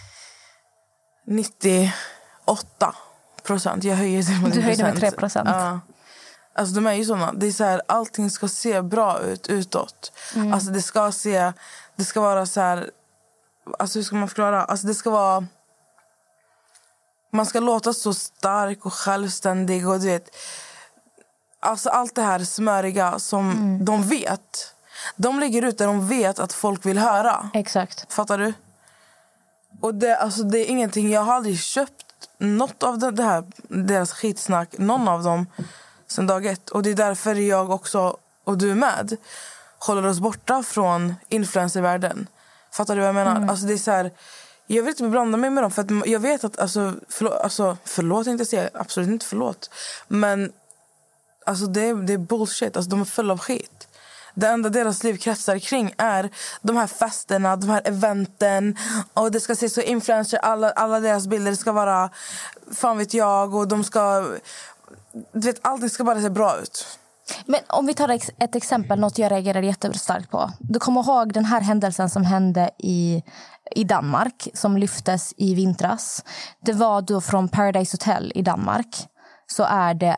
98%. Jag höjer det med 3%. Du höjde med 3%. Ja. Alltså de är ju såna. Det är så här, allting ska se bra ut utåt. Alltså det ska vara så här... Alltså hur ska man förklara? Alltså det ska vara... Man ska låta så stark och självständig och du vet... Alltså allt det här smöriga som de vet. De lägger ut där de vet att folk vill höra. Exakt. Fattar du? Och det är ingenting. Jag har aldrig köpt något av det här, deras skitsnack. Någon av dem sedan dag ett. Och det är därför jag också, och du med, håller oss borta från influencervärlden. Fattar du vad jag menar? Alltså det är så här... Jag vill inte blanda mig med dem. För att jag vet att... Förlåt inte säga. Absolut inte förlåt. Men... Alltså det är bullshit. Alltså de är fulla av skit. Det enda deras liv kretsar kring är de här festerna, de här eventen. Och det ska se så influencer, alla deras bilder ska vara, fan vet jag. Och de ska, du vet, allting ska bara se bra ut. Men om vi tar ett exempel, något jag reagerade jättestarkt på. Du kommer ihåg den här händelsen som hände i Danmark, som lyftes i vintras. Det var då från Paradise Hotel i Danmark. Så är det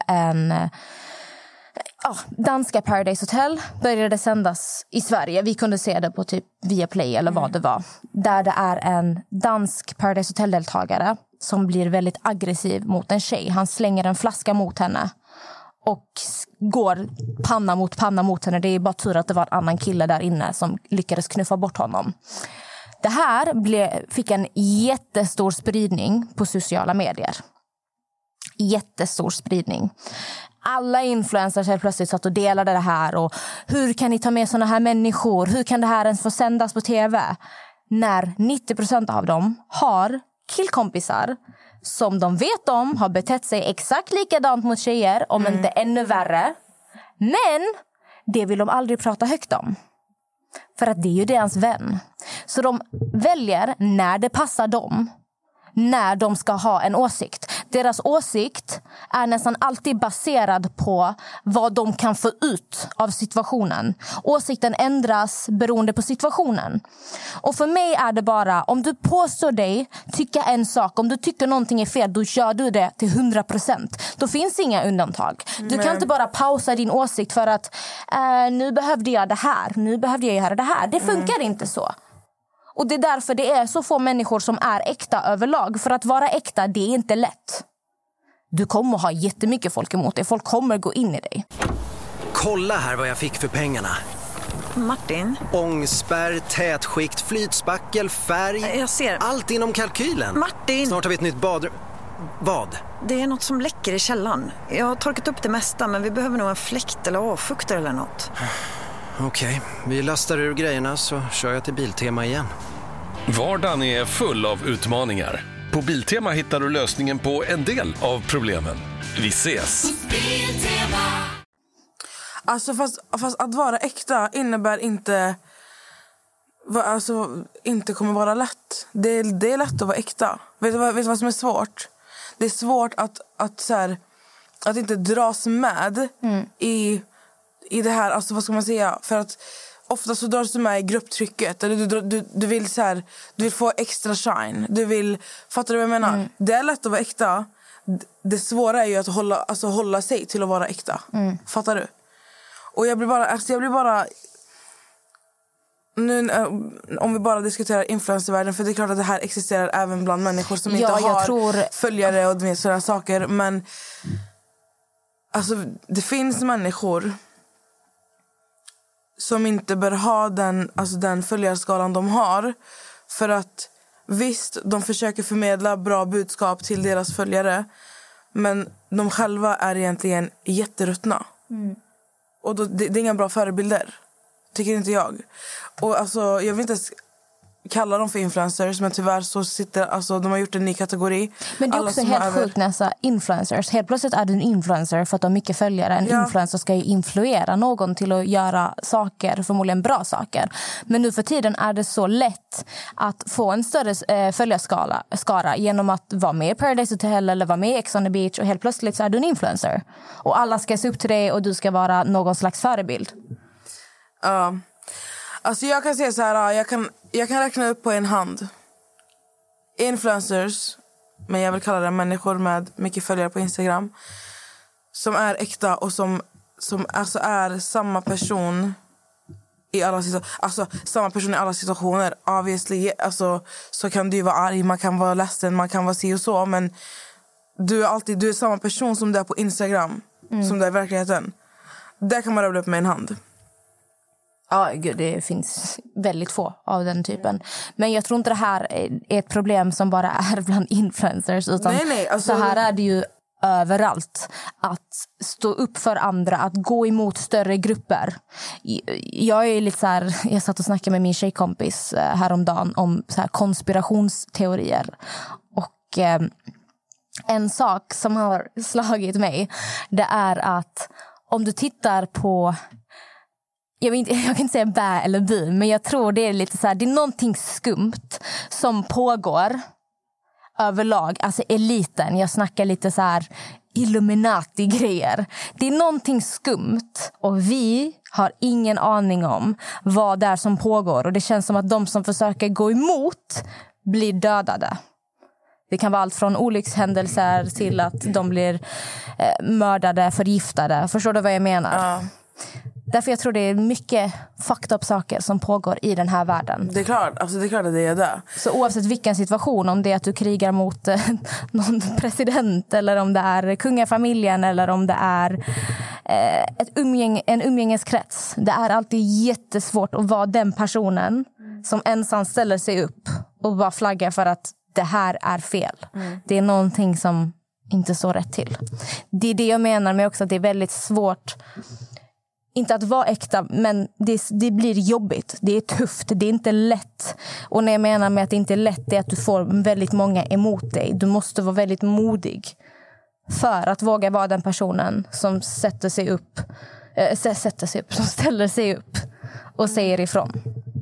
danska Paradise Hotel började sändas i Sverige. Vi kunde se det på typ Viaplay eller vad det var. Där det är en dansk Paradise Hotel-deltagare som blir väldigt aggressiv mot en tjej. Han slänger en flaska mot henne och går panna mot henne. Det är bara tur att det var en annan kille där inne som lyckades knuffa bort honom. Det här fick en jättestor spridning på sociala medier. Jättestor spridning. Alla influencers helt plötsligt satt och delade det här. Och hur kan ni ta med såna här människor? Hur kan det här ens få sändas på tv? När 90% av dem har killkompisar som de vet om har betett sig exakt likadant mot tjejer, om inte ännu värre. Men det vill de aldrig prata högt om. För att det är ju deras vän. Så de väljer när det passar dem, när de ska ha en åsikt. Deras åsikt är nästan alltid baserad på vad de kan få ut av situationen. Åsikten ändras beroende på situationen. Och för mig är det bara, om du påstår dig tycka en sak, om du tycker någonting är fel, då gör du det till 100%. Då finns inga undantag. Du kan inte bara pausa din åsikt för att nu behövde jag det här, nu behövde jag göra det här. Det funkar inte så. Och det är därför det är så få människor som är äkta överlag. För att vara äkta, det är inte lätt. Du kommer ha jättemycket folk emot dig. Folk kommer gå in i dig. Kolla här vad jag fick för pengarna. Martin? Ångspärr, tätskikt, flytspackel, färg. Jag ser. Allt inom kalkylen. Martin! Snart har vi ett nytt badrum. Vad? Det är något som läcker i källaren. Jag har torkat upp det mesta, men vi behöver nog en fläkt eller avfuktare eller något. Okej, vi lastar ur grejerna så kör jag till Biltema igen. Vardagen är full av utmaningar. På Biltema hittar du lösningen på en del av problemen. Vi ses! Alltså fast att vara äkta innebär inte... Alltså inte kommer vara lätt. Det är lätt att vara äkta. Vet du vad som är svårt? Det är svårt att inte dras med i det här, alltså vad ska man säga, för att ofta så dras du med i grupptrycket, eller du vill du vill få extra shine, du vill, fattar du vad jag menar? Det är lätt att vara äkta. Det svåra är ju att hålla sig till att vara äkta. Fattar du? Och jag blir bara nu, om vi bara diskuterar influencervärlden, för det är klart att det här existerar även bland människor som inte har följare och sådana saker, men alltså det finns människor som inte bör ha den följarskalan de har, för att visst, de försöker förmedla bra budskap till deras följare, men de själva är egentligen jätteruttna. Och det är inga bra förebilder, tycker inte jag. Och alltså, jag vill inte kalla dem för influencers, men tyvärr så sitter, alltså de har gjort en ny kategori. Men det är också helt sjukt när influencers, helt plötsligt är du en influencer för att du har mycket följare. En influencer ska ju influera någon till att göra saker, förmodligen bra saker. Men nu för tiden är det så lätt att få en större följarskara genom att vara med i Paradise Hotel eller vara med i Ex on the Beach, och helt plötsligt så är du en influencer. Och alla ska se upp till dig och du ska vara någon slags förebild. Ja. Alltså jag kan säga så här, jag kan räkna upp på en hand influencers, men jag vill kalla det människor med mycket följare på Instagram, som är äkta och som alltså är samma person i alla situationer. Obviously, alltså, så kan du vara arg, man kan vara ledsen, man kan vara si och så, men du är samma person som du är på Instagram, som du är i verkligheten. Där kan man rabbla upp med en hand. Ja, gud, det finns väldigt få av den typen. Men jag tror inte det här är ett problem som bara är bland influencers. Utan nej, alltså, så här är det ju överallt. Att stå upp för andra, att gå emot större grupper. Jag är lite så här, jag satt och snackade med min tjejkompis häromdagen om så här konspirationsteorier. Och en sak som har slagit mig, det är att om du tittar på... Jag kan inte säga bä eller bi, men jag tror det är lite så här, det är någonting skumt som pågår överlag, alltså eliten. Jag snackar lite så här Illuminati-grejer. Det är någonting skumt och vi har ingen aning om vad det är som pågår, och det känns som att de som försöker gå emot blir dödade. Det kan vara allt från olyckshändelser till att de blir mördade, förgiftade. Förstår du vad jag menar? Ja. Därför jag tror det är mycket fucked up saker som pågår i den här världen. Det är klart, alltså det är klart att det är det. Så oavsett vilken situation, om det är att du krigar mot någon president, eller om det är kungafamiljen, eller om det är en umgängeskrets. Det är alltid jättesvårt att vara den personen som ensam ställer sig upp och bara flaggar för att det här är fel. Det är någonting som inte står rätt till. Det är det jag menar med också, att det är väldigt svårt. Inte att vara äkta, men det blir jobbigt. Det är tufft, det är inte lätt. Och när jag menar med att det inte är lätt, det är att du får väldigt många emot dig. Du måste vara väldigt modig för att våga vara den personen som ställer sig upp och säger ifrån.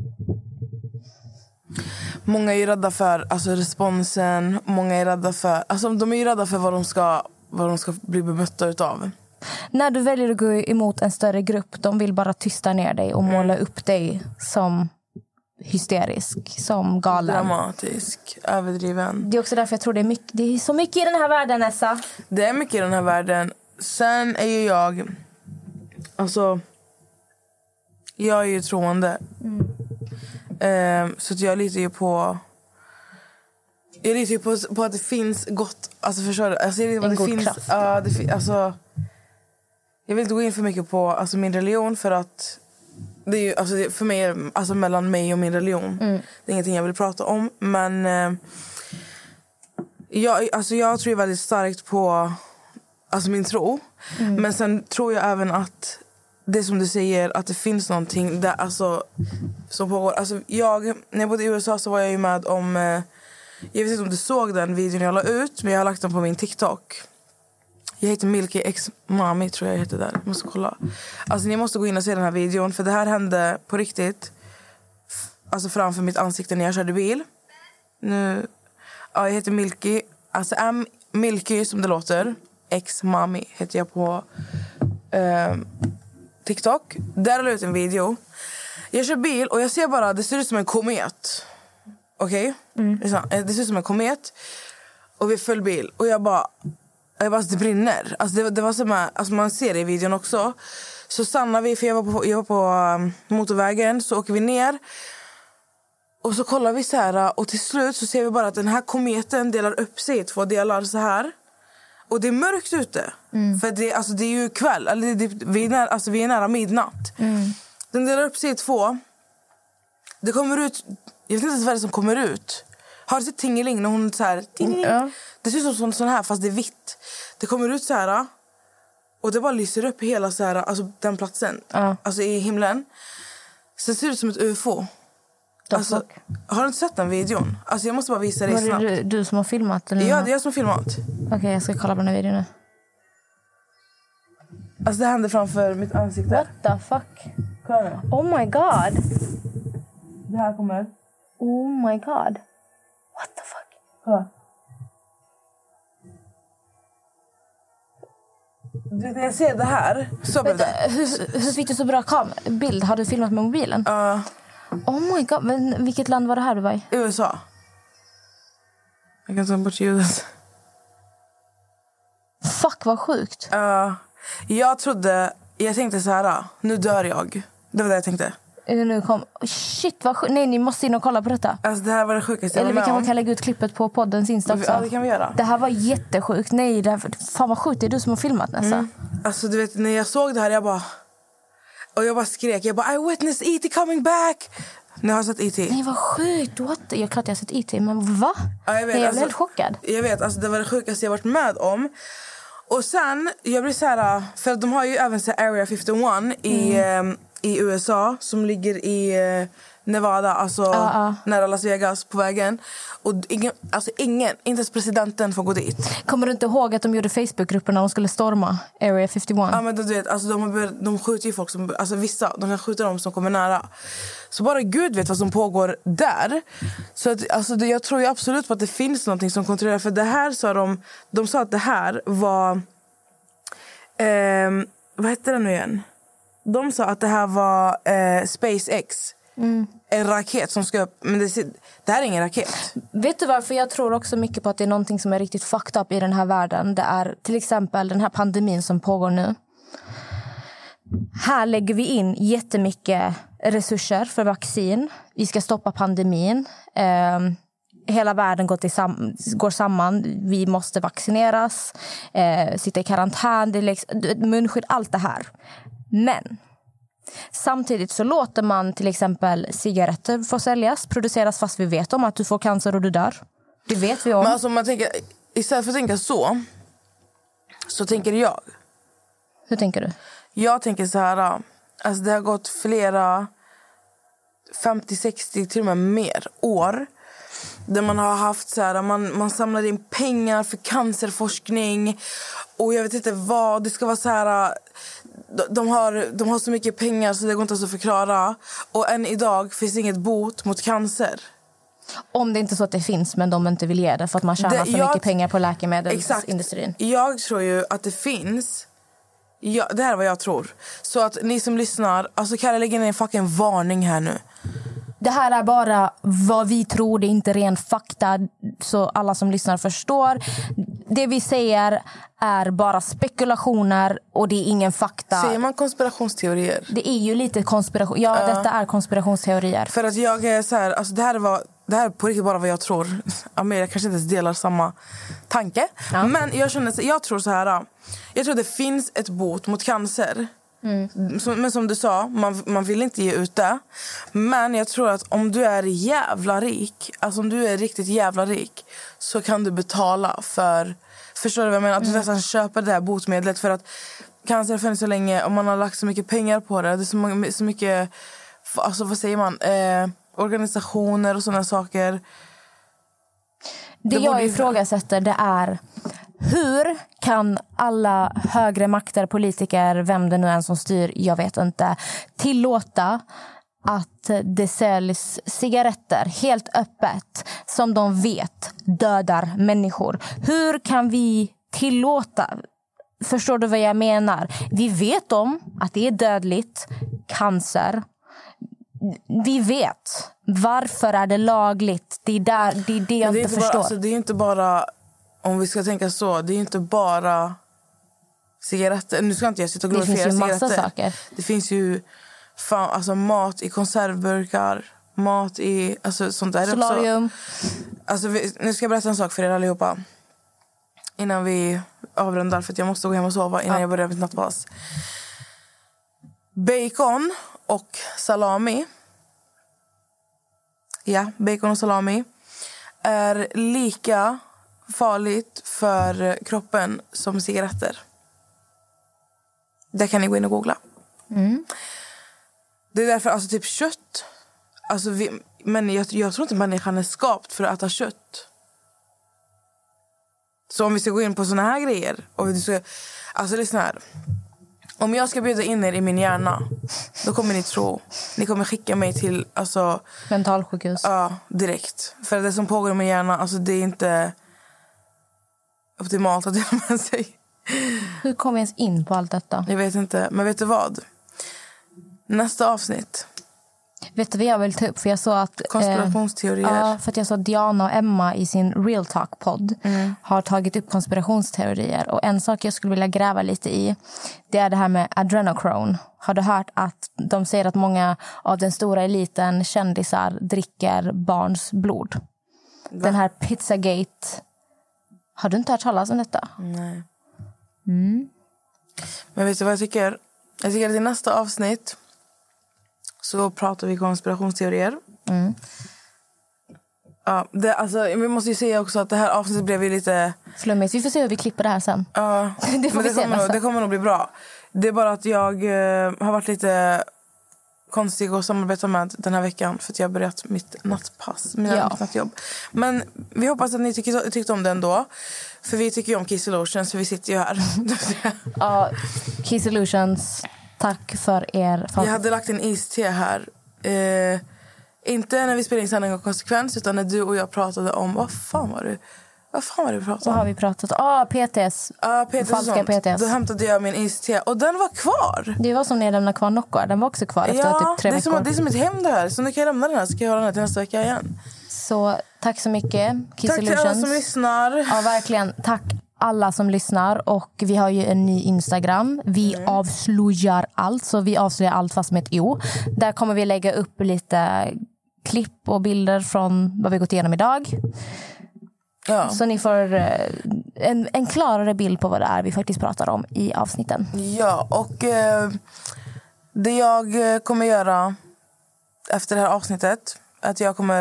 Många är ju rädda för responsen. Många är rädda för, de är ju rädda för vad de ska bli bemötta utav. När du väljer att gå emot en större grupp, de vill bara tysta ner dig och måla upp dig som hysterisk, som galen. Dramatisk, överdriven. Det är också därför jag tror det är så mycket i den här världen, Nessa. Det är mycket i den här världen. Sen är ju jag är ju troende. Så att jag litar ju på att det finns gott, alltså förstår du? Alltså, en god kraft. Jag vill inte gå in för mycket på min religion, för att det är ju, för mig, mellan mig och min religion. Det är ingenting jag vill prata om, men jag tror ju väldigt starkt på min tro. Men sen tror jag även att det som du säger, att det finns någonting där, som pågår. När jag bodde i USA så var jag ju med om, jag vet inte om du såg den videon jag la ut, men jag har lagt den på min TikTok. Jag heter Milky X Mami, tror jag heter där. Jag måste kolla. Ni måste gå in och se den här videon, för det här hände på riktigt. Framför mitt ansikte när jag körde bil. Jag heter Milky. Milky som det låter. X Mami heter jag på TikTok. Där la jag ut en video. Jag kör bil och jag ser bara, det ser ut som en komet. Okej? Det ser ut som en komet. Och vi föll bil. Och jag bara, det brinner. Det var som man ser det i videon också. Så stannar vi, för jag var på motorvägen. Så åker vi ner. Och så kollar vi så här. Och till slut så ser vi bara att den här kometen delar upp sig i 2 delar så här. Och det är mörkt ute. För det är ju kväll. Vi är nära midnatt. Den delar upp sig i 2. Det kommer ut, jag vet inte ens vad det som kommer ut. Har du sett Tingeling när hon så här, Tingeling? Det ser ut som sån här, fast det är vitt. Det kommer ut så här, och det bara lyser upp hela så här, den platsen, i himlen. Så det ser ut som ett UFO. Alltså, har du inte sett den videon? Alltså jag måste bara visa dig snabbt. Var det du som har filmat? Eller? Ja, det är jag som har filmat. Okej, jag ska kolla på den här videon nu. Alltså det händer framför mitt ansikte. What the fuck? Kolla nu. Oh my god. Det här kommer. Oh my god. What the fuck? Kolla. Du vet, jag ser det här. Så Vänta, hur fick du så bra bild? Har du filmat med mobilen? Oh my god, men vilket land var det här du var i? USA. Jag kan ta bort ljudet. Fuck, vad sjukt. Jag tänkte så här, nu dör jag. Det var det jag tänkte. Nu kom, shit vad sjukt. Nej, ni måste in och kolla på detta. Alltså det här var det sjukaste jag var med om. Eller vi kan lägga ut klippet på poddens Insta också. Ja, det kan vi göra. Det här var jättesjukt. Nej, fan vad sjukt. Det är du som har filmat nästan. Alltså du vet, när jag såg det här jag bara skrek. Jag bara, I witnessed E.T. coming back. Nu har jag sett E.T. Nej, vad sjukt. What? Jag har sett E.T. Men va? Ja, jag vet, nej, jag blev helt chockad. Jag vet, alltså det var det sjukaste jag varit med om. Och sen, jag blir så här, för de har ju även så Area 51 i USA som ligger i Nevada, alltså nära Las Vegas på vägen. Och ingen, inte ens presidenten får gå dit. Kommer du inte ihåg att de gjorde Facebookgrupper när de skulle storma Area 51? Ja, men du vet, alltså de skjuter ju folk som, alltså vissa, de kan skjuta dem som kommer nära. Så bara Gud vet vad som pågår där. Så att, alltså, jag tror ju absolut på att det finns någonting som kontrollerar. För det här sa de sa att det här var vad heter det nu igen? De sa att det här var SpaceX. En raket som ska upp. Men det här är ingen raket. Vet du varför jag tror också mycket på att det är någonting som är riktigt fucked up i den här världen? Det är till exempel den här pandemin som pågår nu. Här lägger vi in jättemycket resurser för vaccin. Vi ska stoppa pandemin. Hela världen går samman. Vi måste vaccineras. Sitta i karantän. Munskydd, allt det här. Men samtidigt så låter man till exempel cigaretter få säljas, produceras fast vi vet om att du får cancer och du dör. Det vet vi om. Men alltså, man tänker, istället för att tänka så tänker jag. Hur tänker du? Jag tänker så här, alltså det har gått flera 50, 60, till och med mer år där man har haft så här, man samlar in pengar för cancerforskning och jag vet inte vad, det ska vara så här, de har så mycket pengar så det går inte att förklara, och än idag finns inget bot mot cancer. Om det inte är så att det finns, men de inte vill ge det för att man tjänar så mycket pengar på läkemedelsindustrin. Jag tror ju att det finns. Ja, det här är vad jag tror. Så att ni som lyssnar, alltså kan jag lägga ner en fucking varning här nu. Det här är bara vad vi tror, det är inte ren fakta, så alla som lyssnar förstår. Det vi säger är bara spekulationer och det är ingen fakta. Säger man konspirationsteorier? Det är ju lite konspiration. Ja, detta är konspirationsteorier. För att jag är så här, alltså det här är på riktigt bara vad jag tror. Amelia kanske inte ens delar samma tanke. Ja. Men jag tror så här. Jag tror det finns ett bot mot cancer. Men som du sa, man vill inte ge ut det. Men jag tror att om du är jävla rik, alltså om du är riktigt jävla rik, så kan du betala för, förstår du vad jag menar? Att du nästan köper det här botemedlet. För att cancer har funnits så länge och man har lagt så mycket pengar på det. Det är så mycket, alltså vad säger man, organisationer och sådana saker. Det jag ifrågasätter, det är hur kan alla högre makter, politiker, vem det nu är som styr, jag vet inte, tillåta att det säljs cigaretter helt öppet som de vet dödar människor? Hur kan vi tillåta? Förstår du vad jag menar? Vi vet om att det är dödligt, cancer. Vi vet. Varför är det lagligt? Det är det jag inte förstår. Alltså, det är inte bara, om vi ska tänka så, det är inte bara cigaretter. Nu ska inte jag sitta och glorifiera cigaretter. Det finns ju massa saker. Det finns ju alltså mat i konservburkar, mat i, alltså sånt där. Solarium. Alltså nu ska jag berätta en sak för er allihopa innan vi avrundar, för att jag måste gå hem och sova innan jag börjar mitt nattpass. Bacon och salami. Ja, bacon och salami är lika farligt för kroppen som cigaretter. Det kan ni gå in och googla. Det är därför alltså typ kött Alltså men jag tror inte människan är skapt för att äta kött. Så om vi ska gå in på såna här grejer. Och vi ska, alltså lyssna här. Om jag ska bjuda in er i min hjärna, då kommer ni tro. Ni kommer skicka mig till alltså, mentalsjukhus. Ja, direkt. För det som pågår i min hjärna, alltså, det är inte optimalt att dela med sig. Hur kom vi ens in på allt detta? Jag vet inte, men vet du vad? Nästa avsnitt. Vet du vad jag vill ta upp? För jag såg att konspirationsteorier. Ja, för att jag såg att Diana och Emma i sin Real Talk-podd har tagit upp konspirationsteorier. Och en sak jag skulle vilja gräva lite i, det är det här med adrenochrome. Har du hört att de säger att många av den stora eliten kändisar dricker barns blod? Va? Den här Pizzagate. Har du inte hört talas om detta? Nej. Men vet du vad jag tycker? Jag tycker att i nästa avsnitt så pratar vi konspirationsteorier. Ja, alltså, vi måste ju säga också att det här avsnittet blev lite flummigt. Vi får se hur vi klipper det här sen. Ja, det kommer nog bli bra. Det är bara att jag har varit lite konstig att samarbeta med den här veckan för att jag har börjat mitt nattpass, nattjobb. Men vi hoppas att ni tyckte om det ändå. För vi tycker ju om Kiss Illusions, för vi sitter ju här. Ja, Kiss Illusions, tack för er. Jag hade lagt en iste här. Inte när vi spelade in Sanning och konsekvens, utan när du och jag pratade om... Vad fan var det vi pratade om? Vad har vi pratat om? PTS. Falska PTS. Då hämtade jag min iste och den var kvar. Det var som när jag lämnade kvar Nockor. Den var också kvar efter typ 3 veckor. Det är som ett hem det här. Så nu kan jag lämna den här, så kan jag ha den här till nästa vecka igen. Så tack så mycket, Kiss Tack Illusions. till alla som lyssnar. Ja, verkligen. Tack alla som lyssnar. Och vi har ju en ny Instagram. Vi avslöjar allt. Så vi avslöjar allt fast med ett O. Där kommer vi lägga upp lite klipp och bilder från vad vi gått igenom idag. Ja. Så ni får en klarare bild på vad det är vi faktiskt pratar om i avsnitten. Ja, och det jag kommer göra efter det här avsnittet, att jag kommer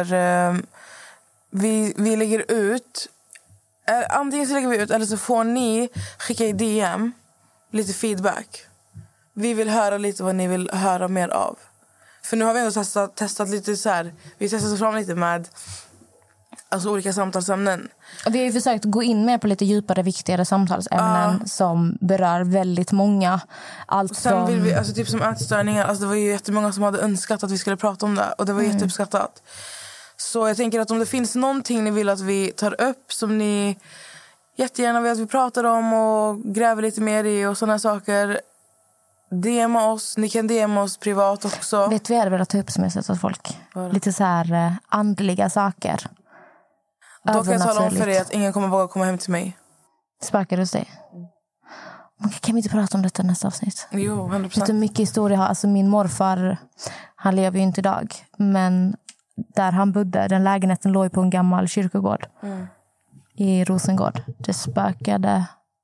vi lägger ut, antingen så lägger vi ut eller så får ni skicka i DM lite feedback. Vi vill höra lite vad ni vill höra mer av. För nu har vi ändå testat lite så här, vi testar oss fram lite med alltså olika samtalsämnen. Och vi har ju försökt gå in mer på lite djupare, viktigare samtalsämnen som berör väldigt många. Allt sen från... vill vi, alltså typ som ätstörningar, alltså det var ju jättemånga som hade önskat att vi skulle prata om det. Och det var jätteuppskattat. Så jag tänker att om det finns någonting ni vill att vi tar upp, som ni jättegärna vill att vi pratar om och gräver lite mer i och sådana saker, DMa oss. Ni kan DMa oss privat också. Vet vi hade velat ta upp som jag sett att folk lite så här andliga saker. Då kan jag tala om för dig att ingen kommer våga komma hem till mig. Sparkar hos dig? Kan vi inte prata om detta nästa avsnitt? Jo, 100%. Vet du mycket historia har. Alltså min morfar, han lever ju inte idag. Men där han bodde, den lägenheten låg på en gammal kyrkogård. I Rosengård. Det spökade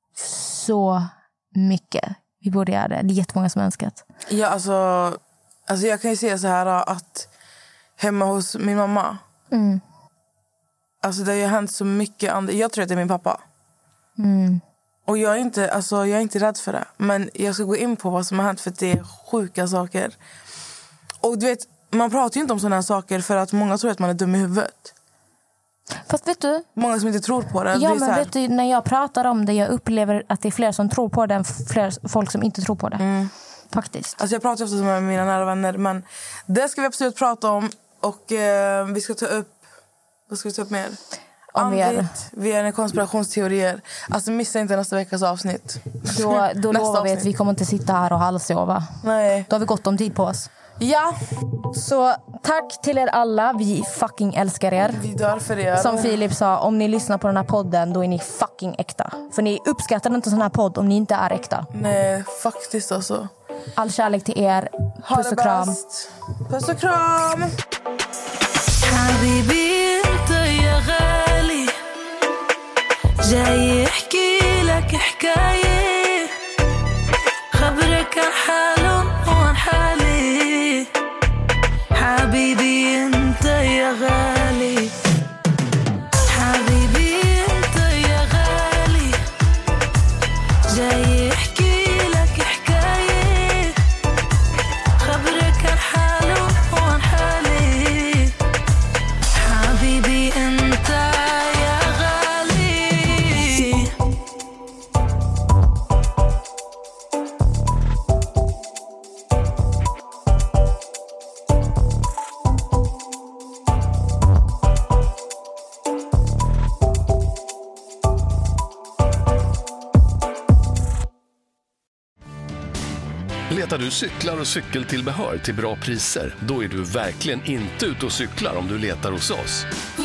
så mycket. Vi borde göra det. Det är jättemånga som önskat. Ja, alltså jag kan ju säga så här att hemma hos min mamma. Alltså det har ju hänt så mycket. Jag tror att det är min pappa. Och jag är inte rädd för det. Men jag ska gå in på vad som har hänt, för det är sjuka saker. Och du vet, man pratar ju inte om sådana här saker för att många tror att man är dum i huvudet. Fast vet du, många som inte tror på det. Ja, det är men så här... vet du, när jag pratar om det, jag upplever att det är fler som tror på det än fler folk som inte tror på det. Faktiskt. Alltså jag pratar ofta med mina nära vänner, men det ska vi absolut prata om. Och vi ska ta upp, vad ska vi ta upp mer? Vi är en konspirationsteorier. Alltså missa inte nästa veckas avsnitt. Då lovar vi att vi kommer inte sitta här och halvsova. Nej. Då har vi gott om tid på oss. Ja. Så tack till er alla. Vi fucking älskar er. Vi dör för er. Som Filip sa, om ni lyssnar på den här podden, då är ni fucking äkta. För ni uppskattar inte sån här podd om ni inte är äkta. Nej, faktiskt alltså. All kärlek till er. Puss och kram. Puss och kram. حبيبي انت يا غالي جاي احكي لك حكاية خبرك عن حالهم وعن حالي حبيبي انت يا غالي حبيبي انت يا غالي جاي احكي لك حكاية خبرك عن حالهم وعن حالي Letar du cyklar och cykeltillbehör till bra priser, då är du verkligen inte ute och cyklar om du letar hos oss.